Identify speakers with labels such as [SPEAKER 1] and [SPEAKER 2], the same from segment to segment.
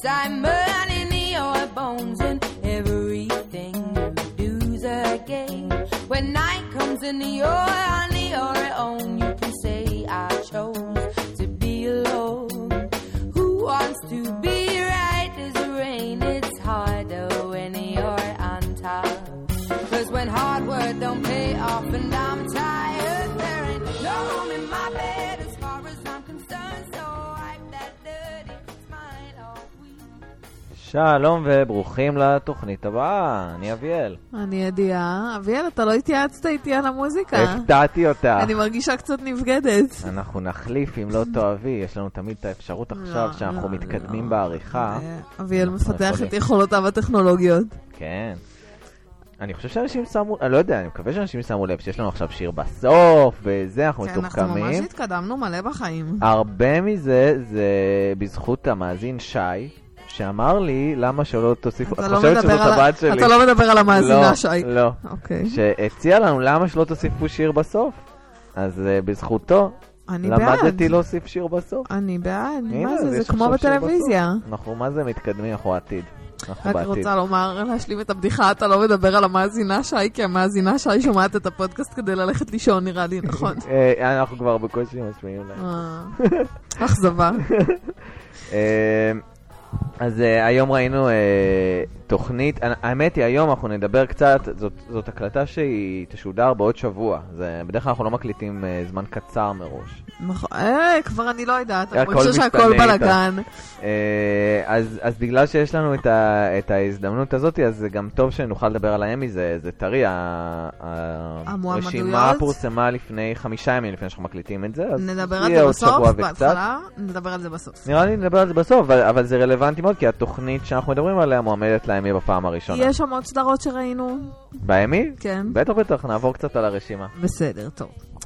[SPEAKER 1] I'm burning your bones and everything you do's a game. When night comes and you're on your own, you can say I chose to be alone. Who wants to be right as rain? It's harder when you're on top. 'Cause when hard work don't pay off and I'm tired, there ain't no room in my bed as far as I'm concerned. So wipe that dirty smile off we.
[SPEAKER 2] שלום וברוכים לתוכנית הבאה, אני אביאל.
[SPEAKER 3] אני ידיעה. אביאל, אתה לא התייעצת איתי על המוזיקה.
[SPEAKER 2] הפתעתי אותה.
[SPEAKER 3] אני מרגישה קצת נבגדת.
[SPEAKER 2] אנחנו נחליף אם לא תאהבי, יש לנו תמיד את האפשרות עכשיו שאנחנו מתקדמים בעריכה.
[SPEAKER 3] אביאל מפתח את יכולותיו הטכנולוגיות.
[SPEAKER 2] כן. אני חושב שאנשים שמו, אני לא יודע, אני מקווה שאנשים שמו לב שיש לנו עכשיו שיר בסוף, וזה, אנחנו מתוחכמים.
[SPEAKER 3] כן, אנחנו ממש התקדמנו מלא בחיים.
[SPEAKER 2] הרבה מזה זה בזכות המאזין שי, שאמר לי למה שלא תוסיפו, את חושבת שזאת הבת שלי.
[SPEAKER 3] אתה לא מדבר על המאזינה שי.
[SPEAKER 2] לא,
[SPEAKER 3] אוקיי.
[SPEAKER 2] שהציע לנו למה שלא תוסיפו שיר בסוף, אז בזכותו למדתי להוסיף שיר בסוף.
[SPEAKER 3] אני בעד, מה זה? זה כמו בטלוויזיה.
[SPEAKER 2] אנחנו מה זה מתקדמים, אנחנו עתיד.
[SPEAKER 3] רק רוצה לומר, להשלים את הבדיחה, אתה לא מדבר על המאזינה שי, כי המאזינה שי שומעת את הפודקאסט כדי ללכת לישון, נראה לי, נכון?
[SPEAKER 2] אנחנו כבר בקושי משמיעים להם.
[SPEAKER 3] אכזבה.
[SPEAKER 2] אז היום ראינו תוכנית, האמת היא היום אנחנו נדבר קצת, זאת הקלטה שהיא תשודר בעוד שבוע, בדרך כלל אנחנו לא מקליטים זמן קצר מראש.
[SPEAKER 3] נכון, כבר אני לא יודעת, אני חושב שהכל בלגן.
[SPEAKER 2] אז בגלל שיש לנו את ההזדמנות הזאת, אז זה גם טוב שנוכל לדבר על האמי, זה טרי, הרשימה פורסמה לפני 5 ימים לפני שאנחנו מקליטים את זה,
[SPEAKER 3] נדבר על זה בסוף, בהתחלה, נדבר על זה בסוף.
[SPEAKER 2] נראה לי נדבר על זה בסוף, אבל זה רלוונטי מאוד, כי התוכנית שאנחנו מדברים עליה מועמדת לאמי בפעם הראשונה.
[SPEAKER 3] יש שם עוד סדרות שראינו?
[SPEAKER 2] באמי?
[SPEAKER 3] כן.
[SPEAKER 2] בטח, נעבור קצת על הרשימה.
[SPEAKER 3] בסדר, טוב.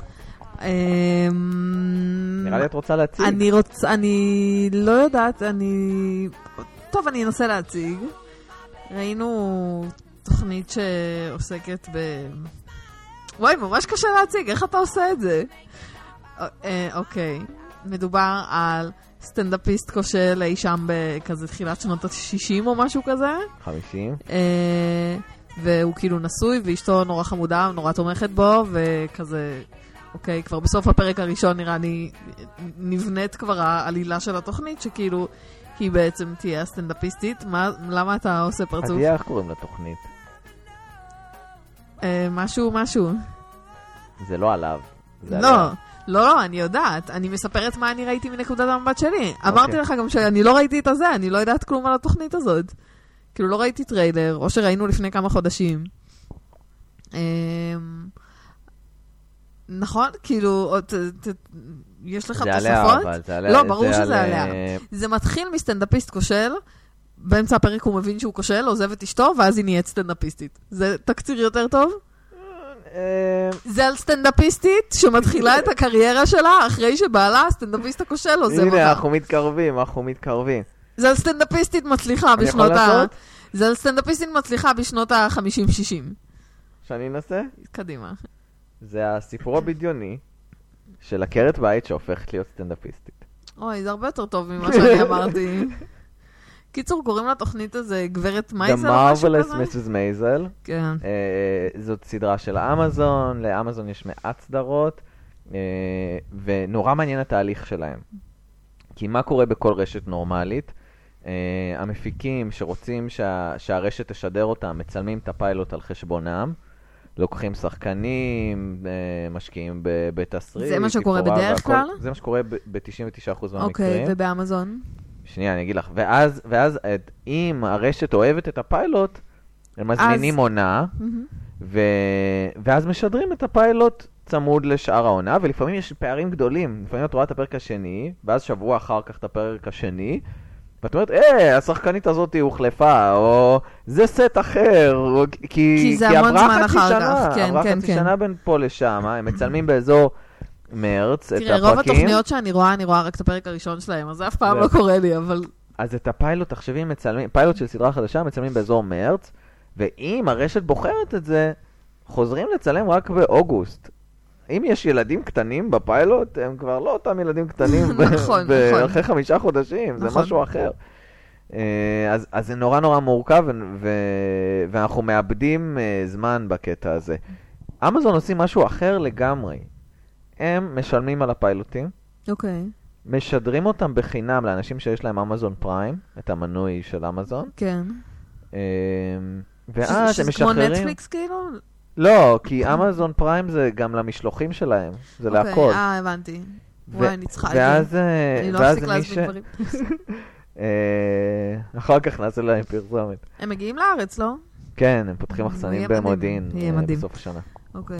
[SPEAKER 2] נראה לי את רוצה להציג?
[SPEAKER 3] אני לא יודעת, טוב, אני אנסה להציג. ראינו תוכנית שעוסקת וואי, ממש קשה להציג, איך אתה עושה את זה? אוקיי, מדובר על סטנדאפיסט כושל אי שם בכזה תחילת שנות ה-60 או משהו כזה.
[SPEAKER 2] 50.
[SPEAKER 3] והוא כאילו נשוי, ואשתו נורא חמודה, נורא תומכת בו, וכזה, אוקיי, כבר בסוף הפרק הראשון נראה לי נבנית כבר העלילה של התוכנית, שכאילו היא בעצם תהיה הסטנדאפיסטית. למה אתה עושה פרצוף?
[SPEAKER 2] אז איך קוראים לתוכנית?
[SPEAKER 3] משהו.
[SPEAKER 2] זה לא עליו.
[SPEAKER 3] לא, אני יודעת. אני מספרת מה אני ראיתי מנקודת המבט שלי. אמרתי לך גם שאני לא ראיתי את הזה, אני לא יודעת כלום על התוכנית הזאת. כאילו לא ראיתי טריילר, או שראינו לפני כמה חודשים. נכון? כאילו, יש לך תוספות? לא, ברור שזה עליה. זה מתחיל מסטנדאפיסט כושל, באמצע הפרק הוא מבין שהוא כושל, עוזב את אשתו, ואז היא נהיית סטנדאפיסטית. זה תקציר יותר טוב? זה על סטנדאפיסטית שמתחילה את הקריירה שלה אחרי שבעלה הסטנדאפיסט הכושל עוזב אותה.
[SPEAKER 2] הנה, אנחנו מתקרבים.
[SPEAKER 3] זה על סטנדאפיסטית מצליחה בשנות ה-50-60.
[SPEAKER 2] שאני אנסה?
[SPEAKER 3] קדימה.
[SPEAKER 2] זה הסיפור הבדיוני של עקרת בית שהופכת להיות סטנדאפיסטית.
[SPEAKER 3] אוי, זה הרבה יותר טוב ממה שאני אמרתי. קיצור, קוראים לתוכנית הזה גברת מייזל או משהו כזה?
[SPEAKER 2] The Marvelous Mrs. Maisel.
[SPEAKER 3] כן.
[SPEAKER 2] זאת סדרה של אמזון, לאמזון יש מעט סדרות, ונורא מעניין התהליך שלהם. כי מה קורה בכל רשת נורמלית? המפיקים שרוצים שהרשת תשדר אותם, מצלמים את הפיילוט על חשבונם, לוקחים שחקנים, משקיעים בתסריט.
[SPEAKER 3] זה מה שקורה בדרך כלל?
[SPEAKER 2] זה מה שקורה ב-99% מהמקרים.
[SPEAKER 3] אוקיי, ובאמזון?
[SPEAKER 2] שנייה, אני אגיד לך. ואז אם הרשת אוהבת את הפיילוט, הם מזמינים עונה, ואז משדרים את הפיילוט צמוד לשאר העונה, ולפעמים יש פערים גדולים. לפעמים את רואה את הפרק השני, ואז שבוע אחר כך את הפרק השני, ואת אומרת, השחקנית הזאת היא הוחלפה, או זה סט אחר, כי עברה חצי שנה בין פה לשם, הם מצלמים באזור מרץ את הפרקים.
[SPEAKER 3] תראה, רוב התוכניות שאני רואה, אני רואה רק את הפרק הראשון שלהם, אז זה אף פעם לא קורה לי, אבל...
[SPEAKER 2] אז את הפיילוט, תחשבים, מצלמים, פיילוט של סדרה חדשה, מצלמים באזור מרץ, ואם הרשת בוחרת את זה, חוזרים לצלם רק באוגוסט. אם יש ילדים קטנים בפיילוט, הם כבר לא אותם ילדים קטנים אחרי 5 חודשים, זה משהו אחר. אז זה נורא נורא מורכב, ואנחנו מאבדים זמן בקטע הזה. אמזון עושים משהו אחר לגמרי. הם משלמים על הפיילוטים.
[SPEAKER 3] אוקיי.
[SPEAKER 2] משדרים אותם בחינם לאנשים שיש להם אמזון פריים, את המנוי של אמזון.
[SPEAKER 3] כן.
[SPEAKER 2] ואז הם משחררים...
[SPEAKER 3] שזה כמו נטפליקס כאילו?
[SPEAKER 2] לא, כי אמזון פריים זה גם למשלוחים שלהם. זה להכל.
[SPEAKER 3] אוקיי, הבנתי. וואי, אני צריכה...
[SPEAKER 2] אני
[SPEAKER 3] לא אפסיק להסביר דברים.
[SPEAKER 2] אחר כך נעשה להם פרסומת.
[SPEAKER 3] הם מגיעים לארץ, לא?
[SPEAKER 2] כן, הם פותחים מחסנים במודיעין בסוף השנה.
[SPEAKER 3] אוקיי.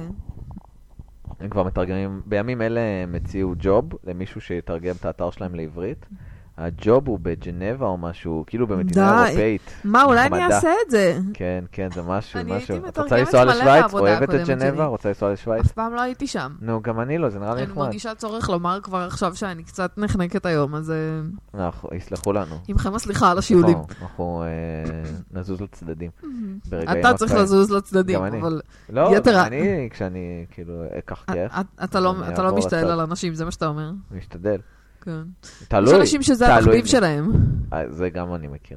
[SPEAKER 2] הם כבר מתרגמים, בימים אלה הם הציעו ג'וב למישהו שיתרגם את האתר שלהם לעברית. הג'וב הוא בג'נבה או משהו, כאילו במדינה אירופאית.
[SPEAKER 3] מה, אולי אני אעשה את זה?
[SPEAKER 2] כן, כן, זה משהו.
[SPEAKER 3] אני הייתי
[SPEAKER 2] את רוצה לנסוע לשוויץ? אוהבת את ג'נבה? רוצה לנסוע לשוויץ?
[SPEAKER 3] אף פעם לא הייתי שם.
[SPEAKER 2] נו, גם אני לא, זה נראה לי נחמד.
[SPEAKER 3] אני מרגישה צורך לומר כבר עכשיו שאני קצת נחנקת היום, אז...
[SPEAKER 2] יסלחו לנו.
[SPEAKER 3] עמכם הסליחה על השיעולים.
[SPEAKER 2] אנחנו נזוז לצדדים.
[SPEAKER 3] אתה צריך לזוז לצדדים, אבל...
[SPEAKER 2] לא, אני, כשאני כאילו אקח כיף.
[SPEAKER 3] אתה לא משתעל על אנשים, זה מה שאתה אומר.
[SPEAKER 2] משתדל.
[SPEAKER 3] כן.
[SPEAKER 2] תלוי.
[SPEAKER 3] יש אנשים שזה התחביב שלהם.
[SPEAKER 2] זה גם אני מכיר.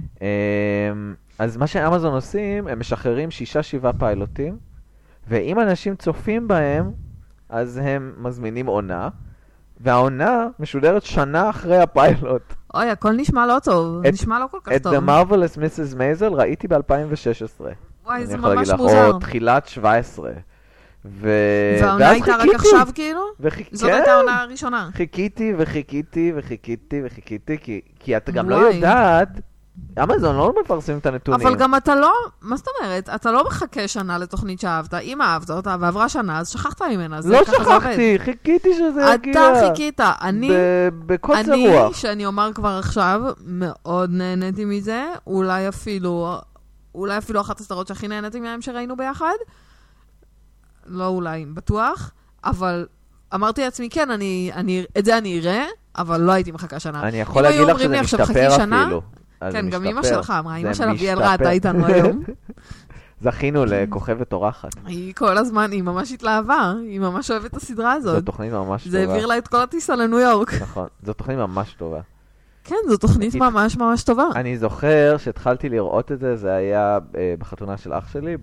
[SPEAKER 2] אז מה שאמזון עושים, הם משחררים 6-7 פיילוטים, ואם אנשים צופים בהם, אז הם מזמינים עונה, והעונה משודרת שנה אחרי הפיילוט.
[SPEAKER 3] אוי, הכל נשמע לא טוב. נשמע לא כל כך טוב.
[SPEAKER 2] את The Marvelous Mrs. Maisel ראיתי ב-2016.
[SPEAKER 3] וואי, זה ממש מוזר.
[SPEAKER 2] או תחילת 17.
[SPEAKER 3] והעונה הייתה רק עכשיו כאילו? זאת הייתה העונה הראשונה.
[SPEAKER 2] חיכיתי וחיכיתי וחיכיתי וחיכיתי, כי אתה גם לא יודעת, אמזון לא מפרסמים את הנתונים.
[SPEAKER 3] אבל גם אתה לא, מה זאת אומרת? אתה לא מחכה שנה לתוכנית שאהבת. אם אהבת אותה ועברה שנה, אז שכחת ממנה.
[SPEAKER 2] לא שכחתי, חיכיתי שזה יגיע.
[SPEAKER 3] אתה חיכית.
[SPEAKER 2] בקוצר
[SPEAKER 3] אני,
[SPEAKER 2] רוח.
[SPEAKER 3] שאני אומר כבר עכשיו, מאוד נהניתי מזה. אולי אפילו אחת הסדרות שהכי נהניתי מהם שראינו ביחד. לא אולי, בטוח, אבל אמרתי לעצמי, כן, את זה אני אראה, אבל לא הייתי מחכה שנה.
[SPEAKER 2] אני יכול להגיד לך שזה משתפר אפילו.
[SPEAKER 3] כן, גם אמא שלך אמרה, אמא של אביאל ראתה איתנו היום.
[SPEAKER 2] זכינו לכוכבת אורחת.
[SPEAKER 3] היא כל הזמן, היא ממש התלהבה, היא ממש אוהבת את הסדרה הזאת.
[SPEAKER 2] זו תוכנית ממש טובה.
[SPEAKER 3] זה העביר לה את כל הטיסה לניו יורק.
[SPEAKER 2] נכון, זו תוכנית ממש טובה.
[SPEAKER 3] כן, זו תוכנית ממש ממש טובה.
[SPEAKER 2] אני זוכר שהתחלתי לראות את זה, זה היה בחתונה של אח שלי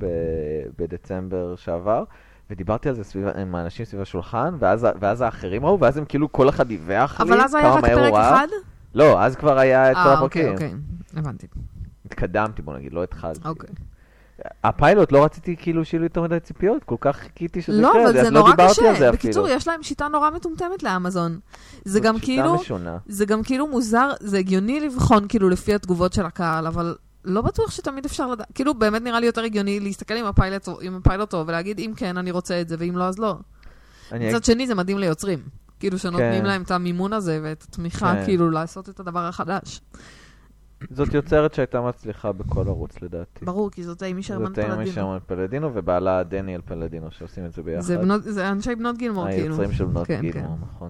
[SPEAKER 2] בדצמבר שעבר, ודיברתי על זה עם האנשים סביב השולחן, ואז האחרים ראו, ואז הם כאילו כל אחד דיווח לי.
[SPEAKER 3] אבל אז היה רק פרק אחד?
[SPEAKER 2] לא, אז כבר היה את כל הפרקים.
[SPEAKER 3] אוקיי, הבנתי.
[SPEAKER 2] התקדמתי, בוא נגיד, לא התחלתי.
[SPEAKER 3] אוקיי.
[SPEAKER 2] הפיילוט לא רציתי כאילו שיהיו לי יותר מדי ציפיות, כל כך חיכיתי שזה יקרה,
[SPEAKER 3] לא, אבל זה נורא קשה. בקיצור,
[SPEAKER 2] אפילו.
[SPEAKER 3] יש להם שיטה נורא מטומטמת לאמזון. זה גם כאילו מוזר, זה הגיוני לבחון כאילו לפי התגובות של הקהל, אבל לא בטוח שתמיד אפשר לדעת. כאילו באמת נראה לי יותר הגיוני להסתכל עם הפיילוט טוב ולהגיד אם כן אני רוצה את זה ואם לא אז לא. מצד שני זה מדהים ליוצרים. כאילו שנותנים להם את המימון הזה ואת התמיכה כאילו לעשות את הדבר החדש. זאת
[SPEAKER 2] יוצרת שהייתה מצליחה בכל ערוץ לדעתי.
[SPEAKER 3] ברור, כי זאת אימי שרמן פלדינו.
[SPEAKER 2] זאת אימי שרמן פלדינו ובעלה דניאל פלדינו שעושים את זה ביחד.
[SPEAKER 3] זה אנשי בנות גילמור כאילו.
[SPEAKER 2] היוצרים של בנות גילמור, נכון.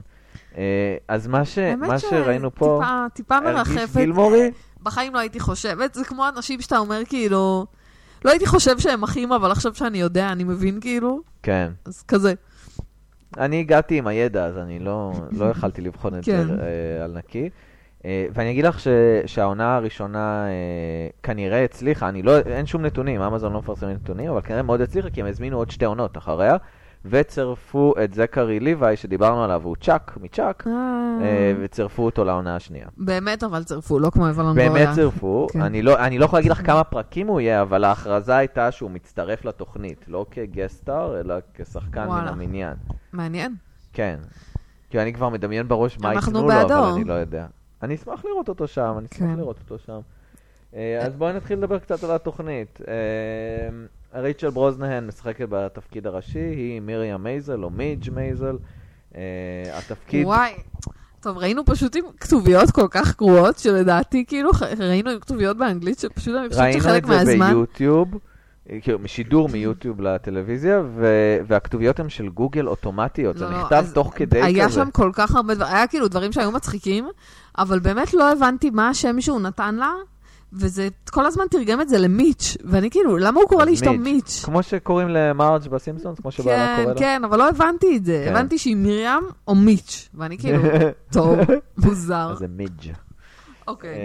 [SPEAKER 2] אז מה שראינו פה...
[SPEAKER 3] טיפה מרחפת. גילמורי? בחיים לא הייתי חושבת, זה כמו אנשים שאתה אומר כאילו, לא הייתי חושב שהם אחים, אבל עכשיו שאני יודע, אני מבין כאילו.
[SPEAKER 2] כן.
[SPEAKER 3] אז כזה.
[SPEAKER 2] אני הגעתי עם הידע, אז אני לא יכלתי לבחון את זה על נקי. ואני אגיד לך שהעונה הראשונה כנראה הצליחה, אין שום נתונים, אמזון לא מפרסמים נתונים, אבל כנראה מאוד הצליחה, כי הם הזמינו עוד 2 עונות אחריה, וצרפו את זכרי ליוואי, שדיברנו עליו, הוא צ'אק, מצ'אק, וצרפו אותו לעונה השנייה.
[SPEAKER 3] באמת אבל צרפו, לא כמו אבלון גוריה.
[SPEAKER 2] באמת צרפו, אני לא יכול להגיד לך כמה פרקים הוא יהיה, אבל ההכרזה הייתה שהוא מצטרף לתוכנית, לא כגסטאר, אלא כשחקן מן המניין.
[SPEAKER 3] מעניין.
[SPEAKER 2] כן, כי אני כבר מדמיין בראש מה יקנו לו, אבל אני לא יודע. אני אשמח לראות אותו שם, אז בואי נתחיל לדבר קצת על התוכנית. ריצ'ל ברוזנהן משחקת בתפקיד הראשי, היא מיריה מייזל או מידג' מייזל. התפקיד...
[SPEAKER 3] וואי, טוב, ראינו פשוט עם כתוביות כל כך גרועות, שלדעתי כאילו ראינו עם כתוביות באנגלית, שפשוט אני חושבת שחלק מהזמן...
[SPEAKER 2] ראינו את זה ביוטיוב, שידור מיוטיוב לטלוויזיה, והכתוביות הן של גוגל אוטומטיות, זה נכתב תוך כדי כזה.
[SPEAKER 3] היה שם כל כך הרבה דברים, היה כאילו דברים שהיו מצחיקים, אבל באמת לא הבנתי מה השם שהוא נתן לה, וזה כל הזמן תרגם את זה למיץ', ואני כאילו, למה הוא קורא לאשתו מיץ'?
[SPEAKER 2] כמו שקוראים למארג' בסימפסונס, כמו שבעלה קורא לה.
[SPEAKER 3] כן, אבל לא הבנתי את זה. הבנתי שהיא מרים או מיץ', ואני כאילו, טוב, מוזר.
[SPEAKER 2] אז זה מידג'.
[SPEAKER 3] אוקיי.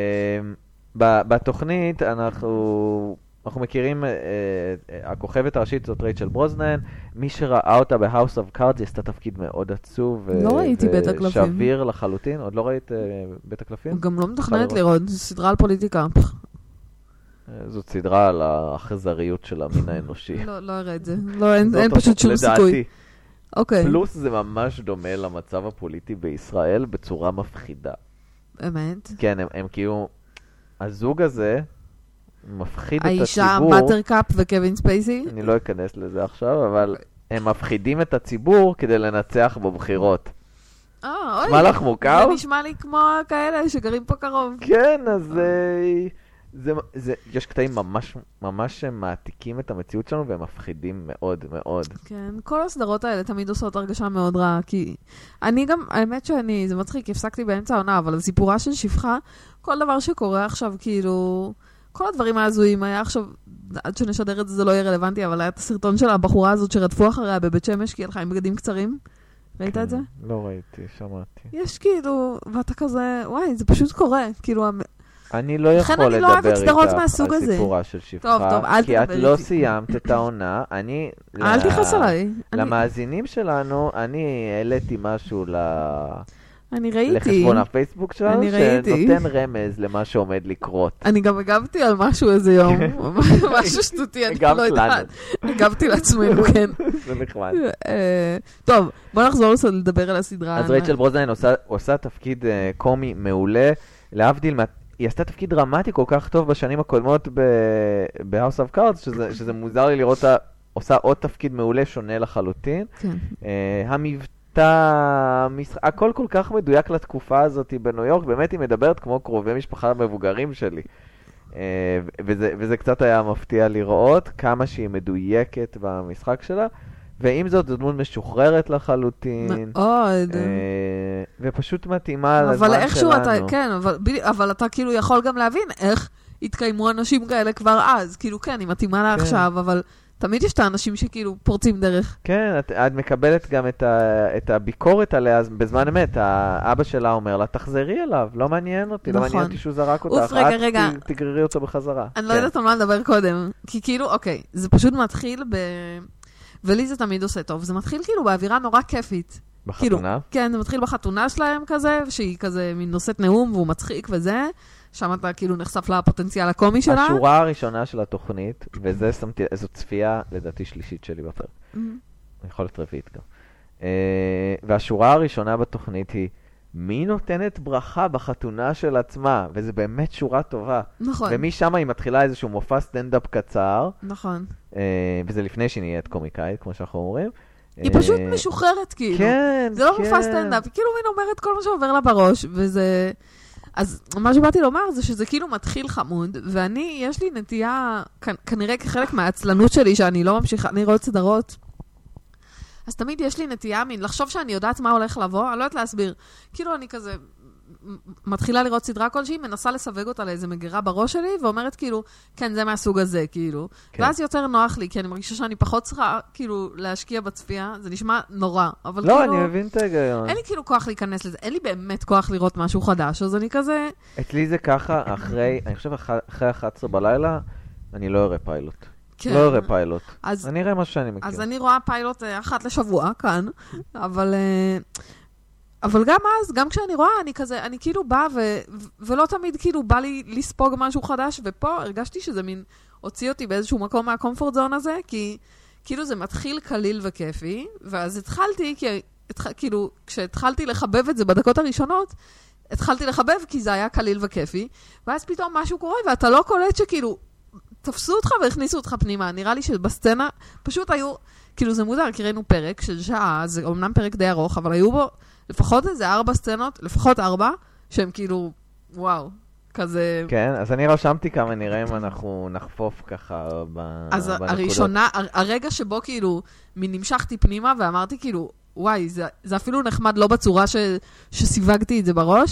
[SPEAKER 2] בתוכנית אנחנו מכירים, הכוכבת הראשית זאת רייצ'ל ברוזנן, מי שראה אותה ב-House of Cards, היא עשתה תפקיד מאוד עצוב
[SPEAKER 3] לא ראיתי בית הקלפים.
[SPEAKER 2] ושביר לחלוטין. עוד לא ראית בית הקלפים?
[SPEAKER 3] גם לא מתכננת לראות, זו סדרה על פוליטיקה.
[SPEAKER 2] זאת סדרה על האכזריות של המין האנושי.
[SPEAKER 3] לא אראה את זה. אין פשוט שום סיכוי. אוקיי.
[SPEAKER 2] פלוס זה ממש דומה למצב הפוליטי בישראל בצורה מפחידה.
[SPEAKER 3] באמת?
[SPEAKER 2] כן, הם כאילו, הזוג הזה מפחיד את הציבור.
[SPEAKER 3] האישה בטרקאפ וקווין ספייסי?
[SPEAKER 2] אני לא אכנס לזה עכשיו, אבל הם מפחידים את הציבור כדי לנצח בבחירות. נשמע לך מוכר?
[SPEAKER 3] זה נשמע לי כמו כאלה שגרים פה קרוב.
[SPEAKER 2] כן, אז יש קטעים ממש מעתיקים את המציאות שלנו, והם מפחידים מאוד מאוד.
[SPEAKER 3] כן, כל הסדרות האלה תמיד עושות הרגשה מאוד רעה, כי אני גם, האמת זה מצחיק, הפסקתי באמצע העונה, אבל הסיפורה של שפחה, כל דבר שקורה עכשיו, כאילו, כל הדברים ההזויים, היה עכשיו, עד שנשדר את זה לא יהיה רלוונטי, אבל היה את הסרטון של הבחורה הזאת שרדפו אחריה בבית שמש, כי הלכה עם בגדים קצרים. ראית את זה?
[SPEAKER 2] לא ראיתי, שמעתי.
[SPEAKER 3] יש כאילו, ואתה כזה, וואי, זה פשוט קורה, כאילו,
[SPEAKER 2] אני לא יכול לדבר איתך על סיפורה של שפחה, כי את לא סיימת את העונה.
[SPEAKER 3] אל תכעס עליי.
[SPEAKER 2] למאזינים שלנו, אני העליתי משהו
[SPEAKER 3] אני ראיתי.
[SPEAKER 2] לחשבון הפייסבוק שלנו, שנותן רמז למה שעומד לקרות.
[SPEAKER 3] אני גם הגבתי על משהו איזה יום, משהו שטותי, אני לא יודעת. הגבתי לעצמנו, כן.
[SPEAKER 2] זה נחמד.
[SPEAKER 3] טוב, בוא נחזור לדבר על הסדרה.
[SPEAKER 2] אז רייצ'ל ברוזנן עושה תפקיד קומי מעולה, להבדיל היא עשתה תפקיד דרמטי כל כך טוב בשנים הקודמות ב-House of Cards, שזה מוזר לי לראות אותה עושה עוד תפקיד מעולה שונה לחלוטין. המבטא, הכל כל כך מדויק לתקופה הזאת בניו יורק, באמת היא מדברת כמו קרובי משפחה מבוגרים שלי. וזה קצת היה מפתיע לראות כמה שהיא מדויקת במשחק שלה. ועם זאת, זו דמות משוחררת לחלוטין.
[SPEAKER 3] מאוד.
[SPEAKER 2] ופשוט מתאימה לזמן שלנו.
[SPEAKER 3] אבל איכשהו אתה, כן, אבל אתה כאילו יכול גם להבין איך התקיימו אנשים כאלה כבר אז. כאילו כן, היא מתאימה לה עכשיו, אבל תמיד יש את האנשים שכאילו פורצים דרך.
[SPEAKER 2] כן, את מקבלת גם את הביקורת עליה בזמן אמת. האבא שלה אומר לה, תחזרי אליו, לא מעניין אותי, לא מעניין אותי שהוא זרק אותך.
[SPEAKER 3] רגע.
[SPEAKER 2] תגררי אותו בחזרה.
[SPEAKER 3] אני לא יודעת על מה לדבר קודם. כי כאילו, אוקיי, זה פשוט מתחיל ולי זה תמיד עושה טוב. זה מתחיל כאילו באווירה נורא כיפית.
[SPEAKER 2] בחתונה?
[SPEAKER 3] כאילו, כן, זה מתחיל בחתונה שלהם כזה, שהיא כזה מין נושאת נאום והוא מצחיק וזה. שם אתה כאילו נחשף לפוטנציאל הקומי שלה.
[SPEAKER 2] השורה הראשונה של התוכנית, וזה שמתי, זו צפייה לדעתי שלישית שלי בפרק. יכול להיות רביעית גם. והשורה הראשונה בתוכנית היא, מי נותנת ברכה בחתונה של עצמה? וזה באמת שורה טובה.
[SPEAKER 3] נכון.
[SPEAKER 2] ומשם היא מתחילה איזשהו מופע סטנדאפ קצר.
[SPEAKER 3] נכון.
[SPEAKER 2] וזה לפני שהיא נהיית קומיקאית, כמו שאנחנו אומרים.
[SPEAKER 3] היא פשוט משוחררת כאילו.
[SPEAKER 2] כן,
[SPEAKER 3] זה לא מופע סטנדאפ, היא כאילו מין אומרת כל מה שעובר לה בראש, וזה... אז מה שבאתי לומר זה שזה כאילו מתחיל חמוד, ואני, יש לי נטייה, כנראה כחלק מהעצלנות שלי, שאני לא ממשיכה, אני רואה סדרות, אז תמיד יש לי נטייה מין, לחשוב שאני יודעת מה הולך לבוא, אני לא יודעת להסביר. כאילו אני כזה מתחילה לראות סדרה כלשהי, מנסה לסווג אותה לאיזה מגירה בראש שלי, ואומרת כאילו, כן, זה מהסוג הזה, כאילו. כן. ואז יותר נוח לי, כי אני מרגישה שאני פחות צריכה, כאילו, להשקיע בצפייה. זה נשמע נורא, אבל
[SPEAKER 2] לא,
[SPEAKER 3] כאילו...
[SPEAKER 2] אני מבין את ההיגיון.
[SPEAKER 3] אין לי כאילו כוח להיכנס לזה, אין לי באמת כוח לראות משהו חדש, אז אני כזה...
[SPEAKER 2] אצלי זה ככה, אני חושב אחרי 11 בלילה, אני לא אראה פיילוט. כן. לא אראה פיילוט. אני אראה משהו שאני מכיר.
[SPEAKER 3] אז אני רואה פיילוט אחת לשבוע, כאן, אבל גם אז, גם כשאני רואה, אני כזה, אני כאילו באה ולא תמיד כאילו בא לי לספוג משהו חדש, ופה הרגשתי שזה מין הוציא אותי באיזשהו מקום מהקומפורט זון הזה, כי כאילו זה מתחיל קליל וכיפי, ואז התחלתי, כאילו, כשהתחלתי לחבב את זה בדקות הראשונות, התחלתי לחבב כי זה היה קליל וכיפי, ואז פתאום משהו קורה, ואתה לא קולט שכאילו, תפסו אותך והכניסו אותך פנימה. נראה לי שבסצנה פשוט היו, כאילו זה מוזר, כי ראינו פרק של שעה, זה אומנם פרק די ארוך, אבל היו בו לפחות איזה 4 סצנות, לפחות 4, שהם כאילו, וואו, כזה...
[SPEAKER 2] כן, אז אני רשמתי כמה, נראה אם אנחנו נחפוף ככה בנקודות.
[SPEAKER 3] אז הראשונה, הרגע שבו כאילו, נמשכתי פנימה ואמרתי כאילו, וואי, זה אפילו נחמד לא בצורה שסיווגתי את זה בראש,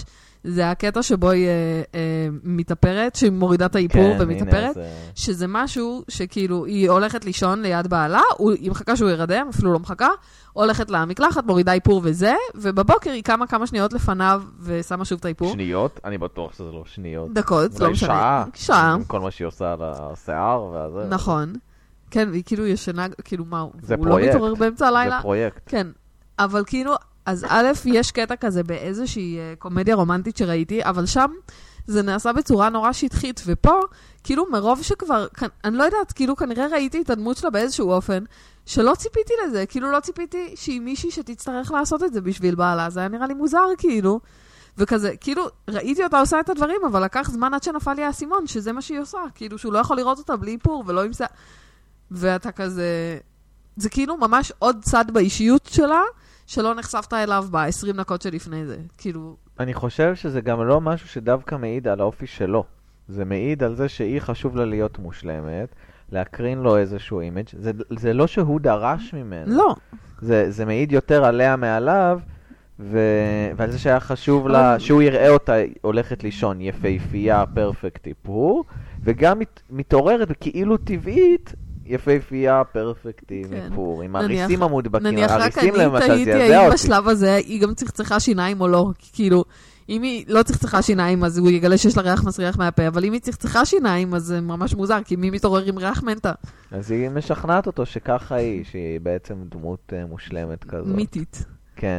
[SPEAKER 3] זה הקטע שבו היא מתאפרת, שהיא מורידה את האיפור ומתאפרת, שזה משהו שכאילו היא הולכת לישון ליד בעלה, היא מחכה שהוא ירדם, אפילו לא מחכה, הולכת למקלחת, מורידה איפור וזה, ובבוקר היא קמה כמה שניות לפניו ושמה שוב את האיפור.
[SPEAKER 2] שניות? אני בטוח שזה לא שניות.
[SPEAKER 3] דקות, לא משנה.
[SPEAKER 2] שעה. עם כל מה שהיא עושה על השיער והזה.
[SPEAKER 3] נכון. כן, והיא כאילו ישנה, כאילו מה,
[SPEAKER 2] הוא לא
[SPEAKER 3] מתעורר באמצע הלילה.
[SPEAKER 2] זה פרויקט.
[SPEAKER 3] כן, אבל כאילו, אז א', יש קטע כזה באיזושהי קומדיה רומנטית שראיתי, אבל שם זה נעשה בצורה נורא שטחית, ופה, כאילו מרוב שכבר, אני לא יודעת, כאילו כנראה ראיתי את הדמות שלה באיזשהו אופן, שלא ציפיתי לזה, כאילו לא ציפיתי שהיא מישהי שתצטרך לעשות את זה בשביל בעלה, זה היה נראה לי מוזר כאילו, וכזה, כאילו ראיתי אותה עושה את הדברים, אבל לקח זמן עד שנפל לי האסימון, שזה מה שהיא עושה, כאילו שהוא לא יכול לראות אותה בלי איפור ולא עם זה, ואתה כזה, זה כאילו ממש עוד צד באישיות שלה, שלא נחשפת אליו ב-20 דקות שלפני זה, כאילו...
[SPEAKER 2] אני חושב שזה גם לא משהו שדווקא מעיד על האופי שלו. זה מעיד על זה שהיא חשוב לה להיות מושלמת, להקרין לו איזשהו אימג'. זה לא שהוא דרש ממנו.
[SPEAKER 3] לא.
[SPEAKER 2] זה מעיד יותר עליה מעליו, ועל זה שהיה חשוב לה, שהוא יראה אותה הולכת לישון, יפהפייה, פרפקט איפור, וגם מתעוררת כאילו טבעית, יפהפייה, פרפקטי, איפור, עם הריסים המודבקים, הריסים למשל,
[SPEAKER 3] נניח רק אני תהיתי, האם בשלב הזה היא גם צחצחה שיניים או לא, כאילו, אם היא לא צחצחה שיניים, אז הוא יגלה שיש לה ריח מסריח מהפה, אבל אם היא צחצחה שיניים, אז זה ממש מוזר, כי מי מתעורר עם ריח מנטה?
[SPEAKER 2] אז היא משכנעת אותו שככה היא, שהיא בעצם דמות מושלמת כזאת.
[SPEAKER 3] מיתית.
[SPEAKER 2] כן.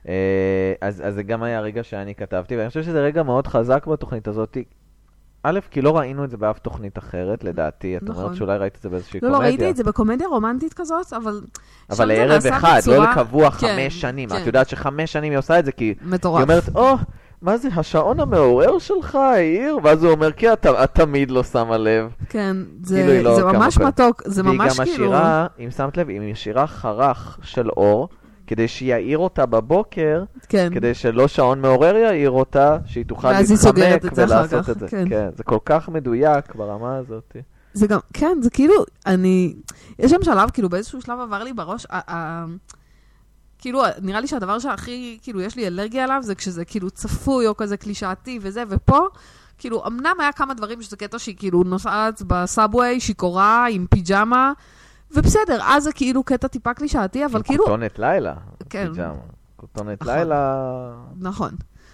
[SPEAKER 2] אז זה גם היה רגע שאני כתבתי, ואני חושב שזה רגע מאוד חזק בתוכנית הזאת, א', כי לא ראינו את זה באף תוכנית אחרת, לדעתי. את אומרת שאולי ראית את זה באיזושהי קומדיה.
[SPEAKER 3] לא, ראיתי את זה בקומדיה רומנטית כזאת, אבל...
[SPEAKER 2] אבל לערב אחד, לא לקבוע 5 שנים. את יודעת ש5 שנים היא עושה את זה, כי היא אומרת, מה זה, השעון המעורר שלך, העיר? ואז הוא אומר, כי את תמיד לא שמה לב.
[SPEAKER 3] כן, זה ממש מתוק, זה ממש כאילו...
[SPEAKER 2] והיא גם משאירה, אם שמת לב, היא משאירה חרך של אור, כדי שיעיר אותה בבוקר, כדי שלא שעון מעורר יעיר אותה, שהיא תוכל להתחמק ולעשות את זה. כן, זה כל כך מדויק ברמה הזאת.
[SPEAKER 3] זה גם, כן, זה כאילו, יש שם שלב, כאילו באיזשהו שלב עבר לי בראש, כאילו, נראה לי שהדבר שהכי, כאילו, יש לי אלרגיה עליו, זה כשזה כאילו צפוי או כזה קלישאתי וזה, ופה, כאילו, אמנם היה כמה דברים שזה קטע שהיא כאילו נוסעת בסאבווי, שיכורה, עם פיג'מה, ובסדר, אז זה כאילו קטע טיפה קלישאתי, אבל כאילו...
[SPEAKER 2] כותונת לילה.
[SPEAKER 3] כן.
[SPEAKER 2] כותונת לילה...
[SPEAKER 3] נכון.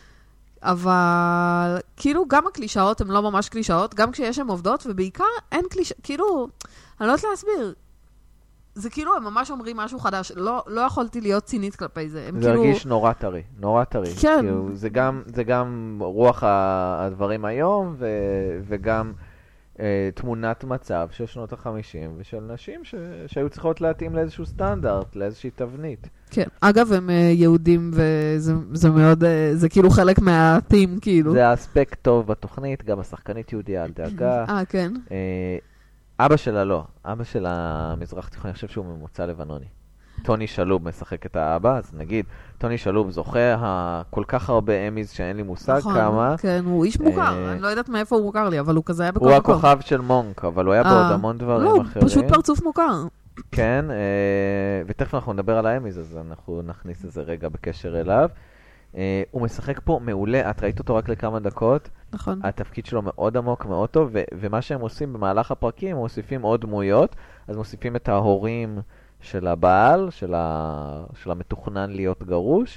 [SPEAKER 3] אבל כאילו גם הקלישאות הן לא ממש קלישאות, גם כשיש הן עובדות, ובעיקר אין קלישאות, כאילו, אני לא יודעת להסביר. זה כאילו, הם ממש אומרים משהו חדש, לא יכולתי להיות צינית כלפי זה.
[SPEAKER 2] זה הרגיש נורא טרי, נורא טרי.
[SPEAKER 3] כן.
[SPEAKER 2] זה גם רוח הדברים היום, וגם... תמונת מצב של שנות ה-50 ושל נשים שהיו צריכות להתאים לאיזשהו סטנדרט, לאיזושהי תבנית.
[SPEAKER 3] כן, אגב הם יהודים וזה מאוד, זה כאילו חלק מהתים כאילו.
[SPEAKER 2] זה האספקט טוב בתוכנית, גם השחקנית יהודיה, אל דאגה.
[SPEAKER 3] כן.
[SPEAKER 2] אבא שלה לא, אבא של המזרח תיכון, אני חושב שהוא ממוצא לבנוני. טוני שלוב משחק את האבא, אז נגיד, טוני שלוב זוכה כל כך הרבה אמיז שאין לי מושג כמה.
[SPEAKER 3] כן, הוא איש מוכר, אני לא יודעת מאיפה הוא מוכר לי, אבל הוא כזה היה בכל
[SPEAKER 2] מקום. הוא הכוכב של מונק, אבל הוא היה בעוד המון דברים אחרים.
[SPEAKER 3] לא, פשוט פרצוף מוכר.
[SPEAKER 2] כן, ותכף אנחנו נדבר על האמיז, אז אנחנו נכניס איזה רגע בקשר אליו. הוא משחק פה מעולה, את ראית אותו רק לכמה דקות.
[SPEAKER 3] נכון.
[SPEAKER 2] התפקיד שלו מאוד עמוק, מאוד טוב, ומה שהם עושים במהלך הפרקים, הם מוסיפים עוד דמויות, אז מוסיפים את ההורים של הבעל, של המתוכנן להיות גרוש,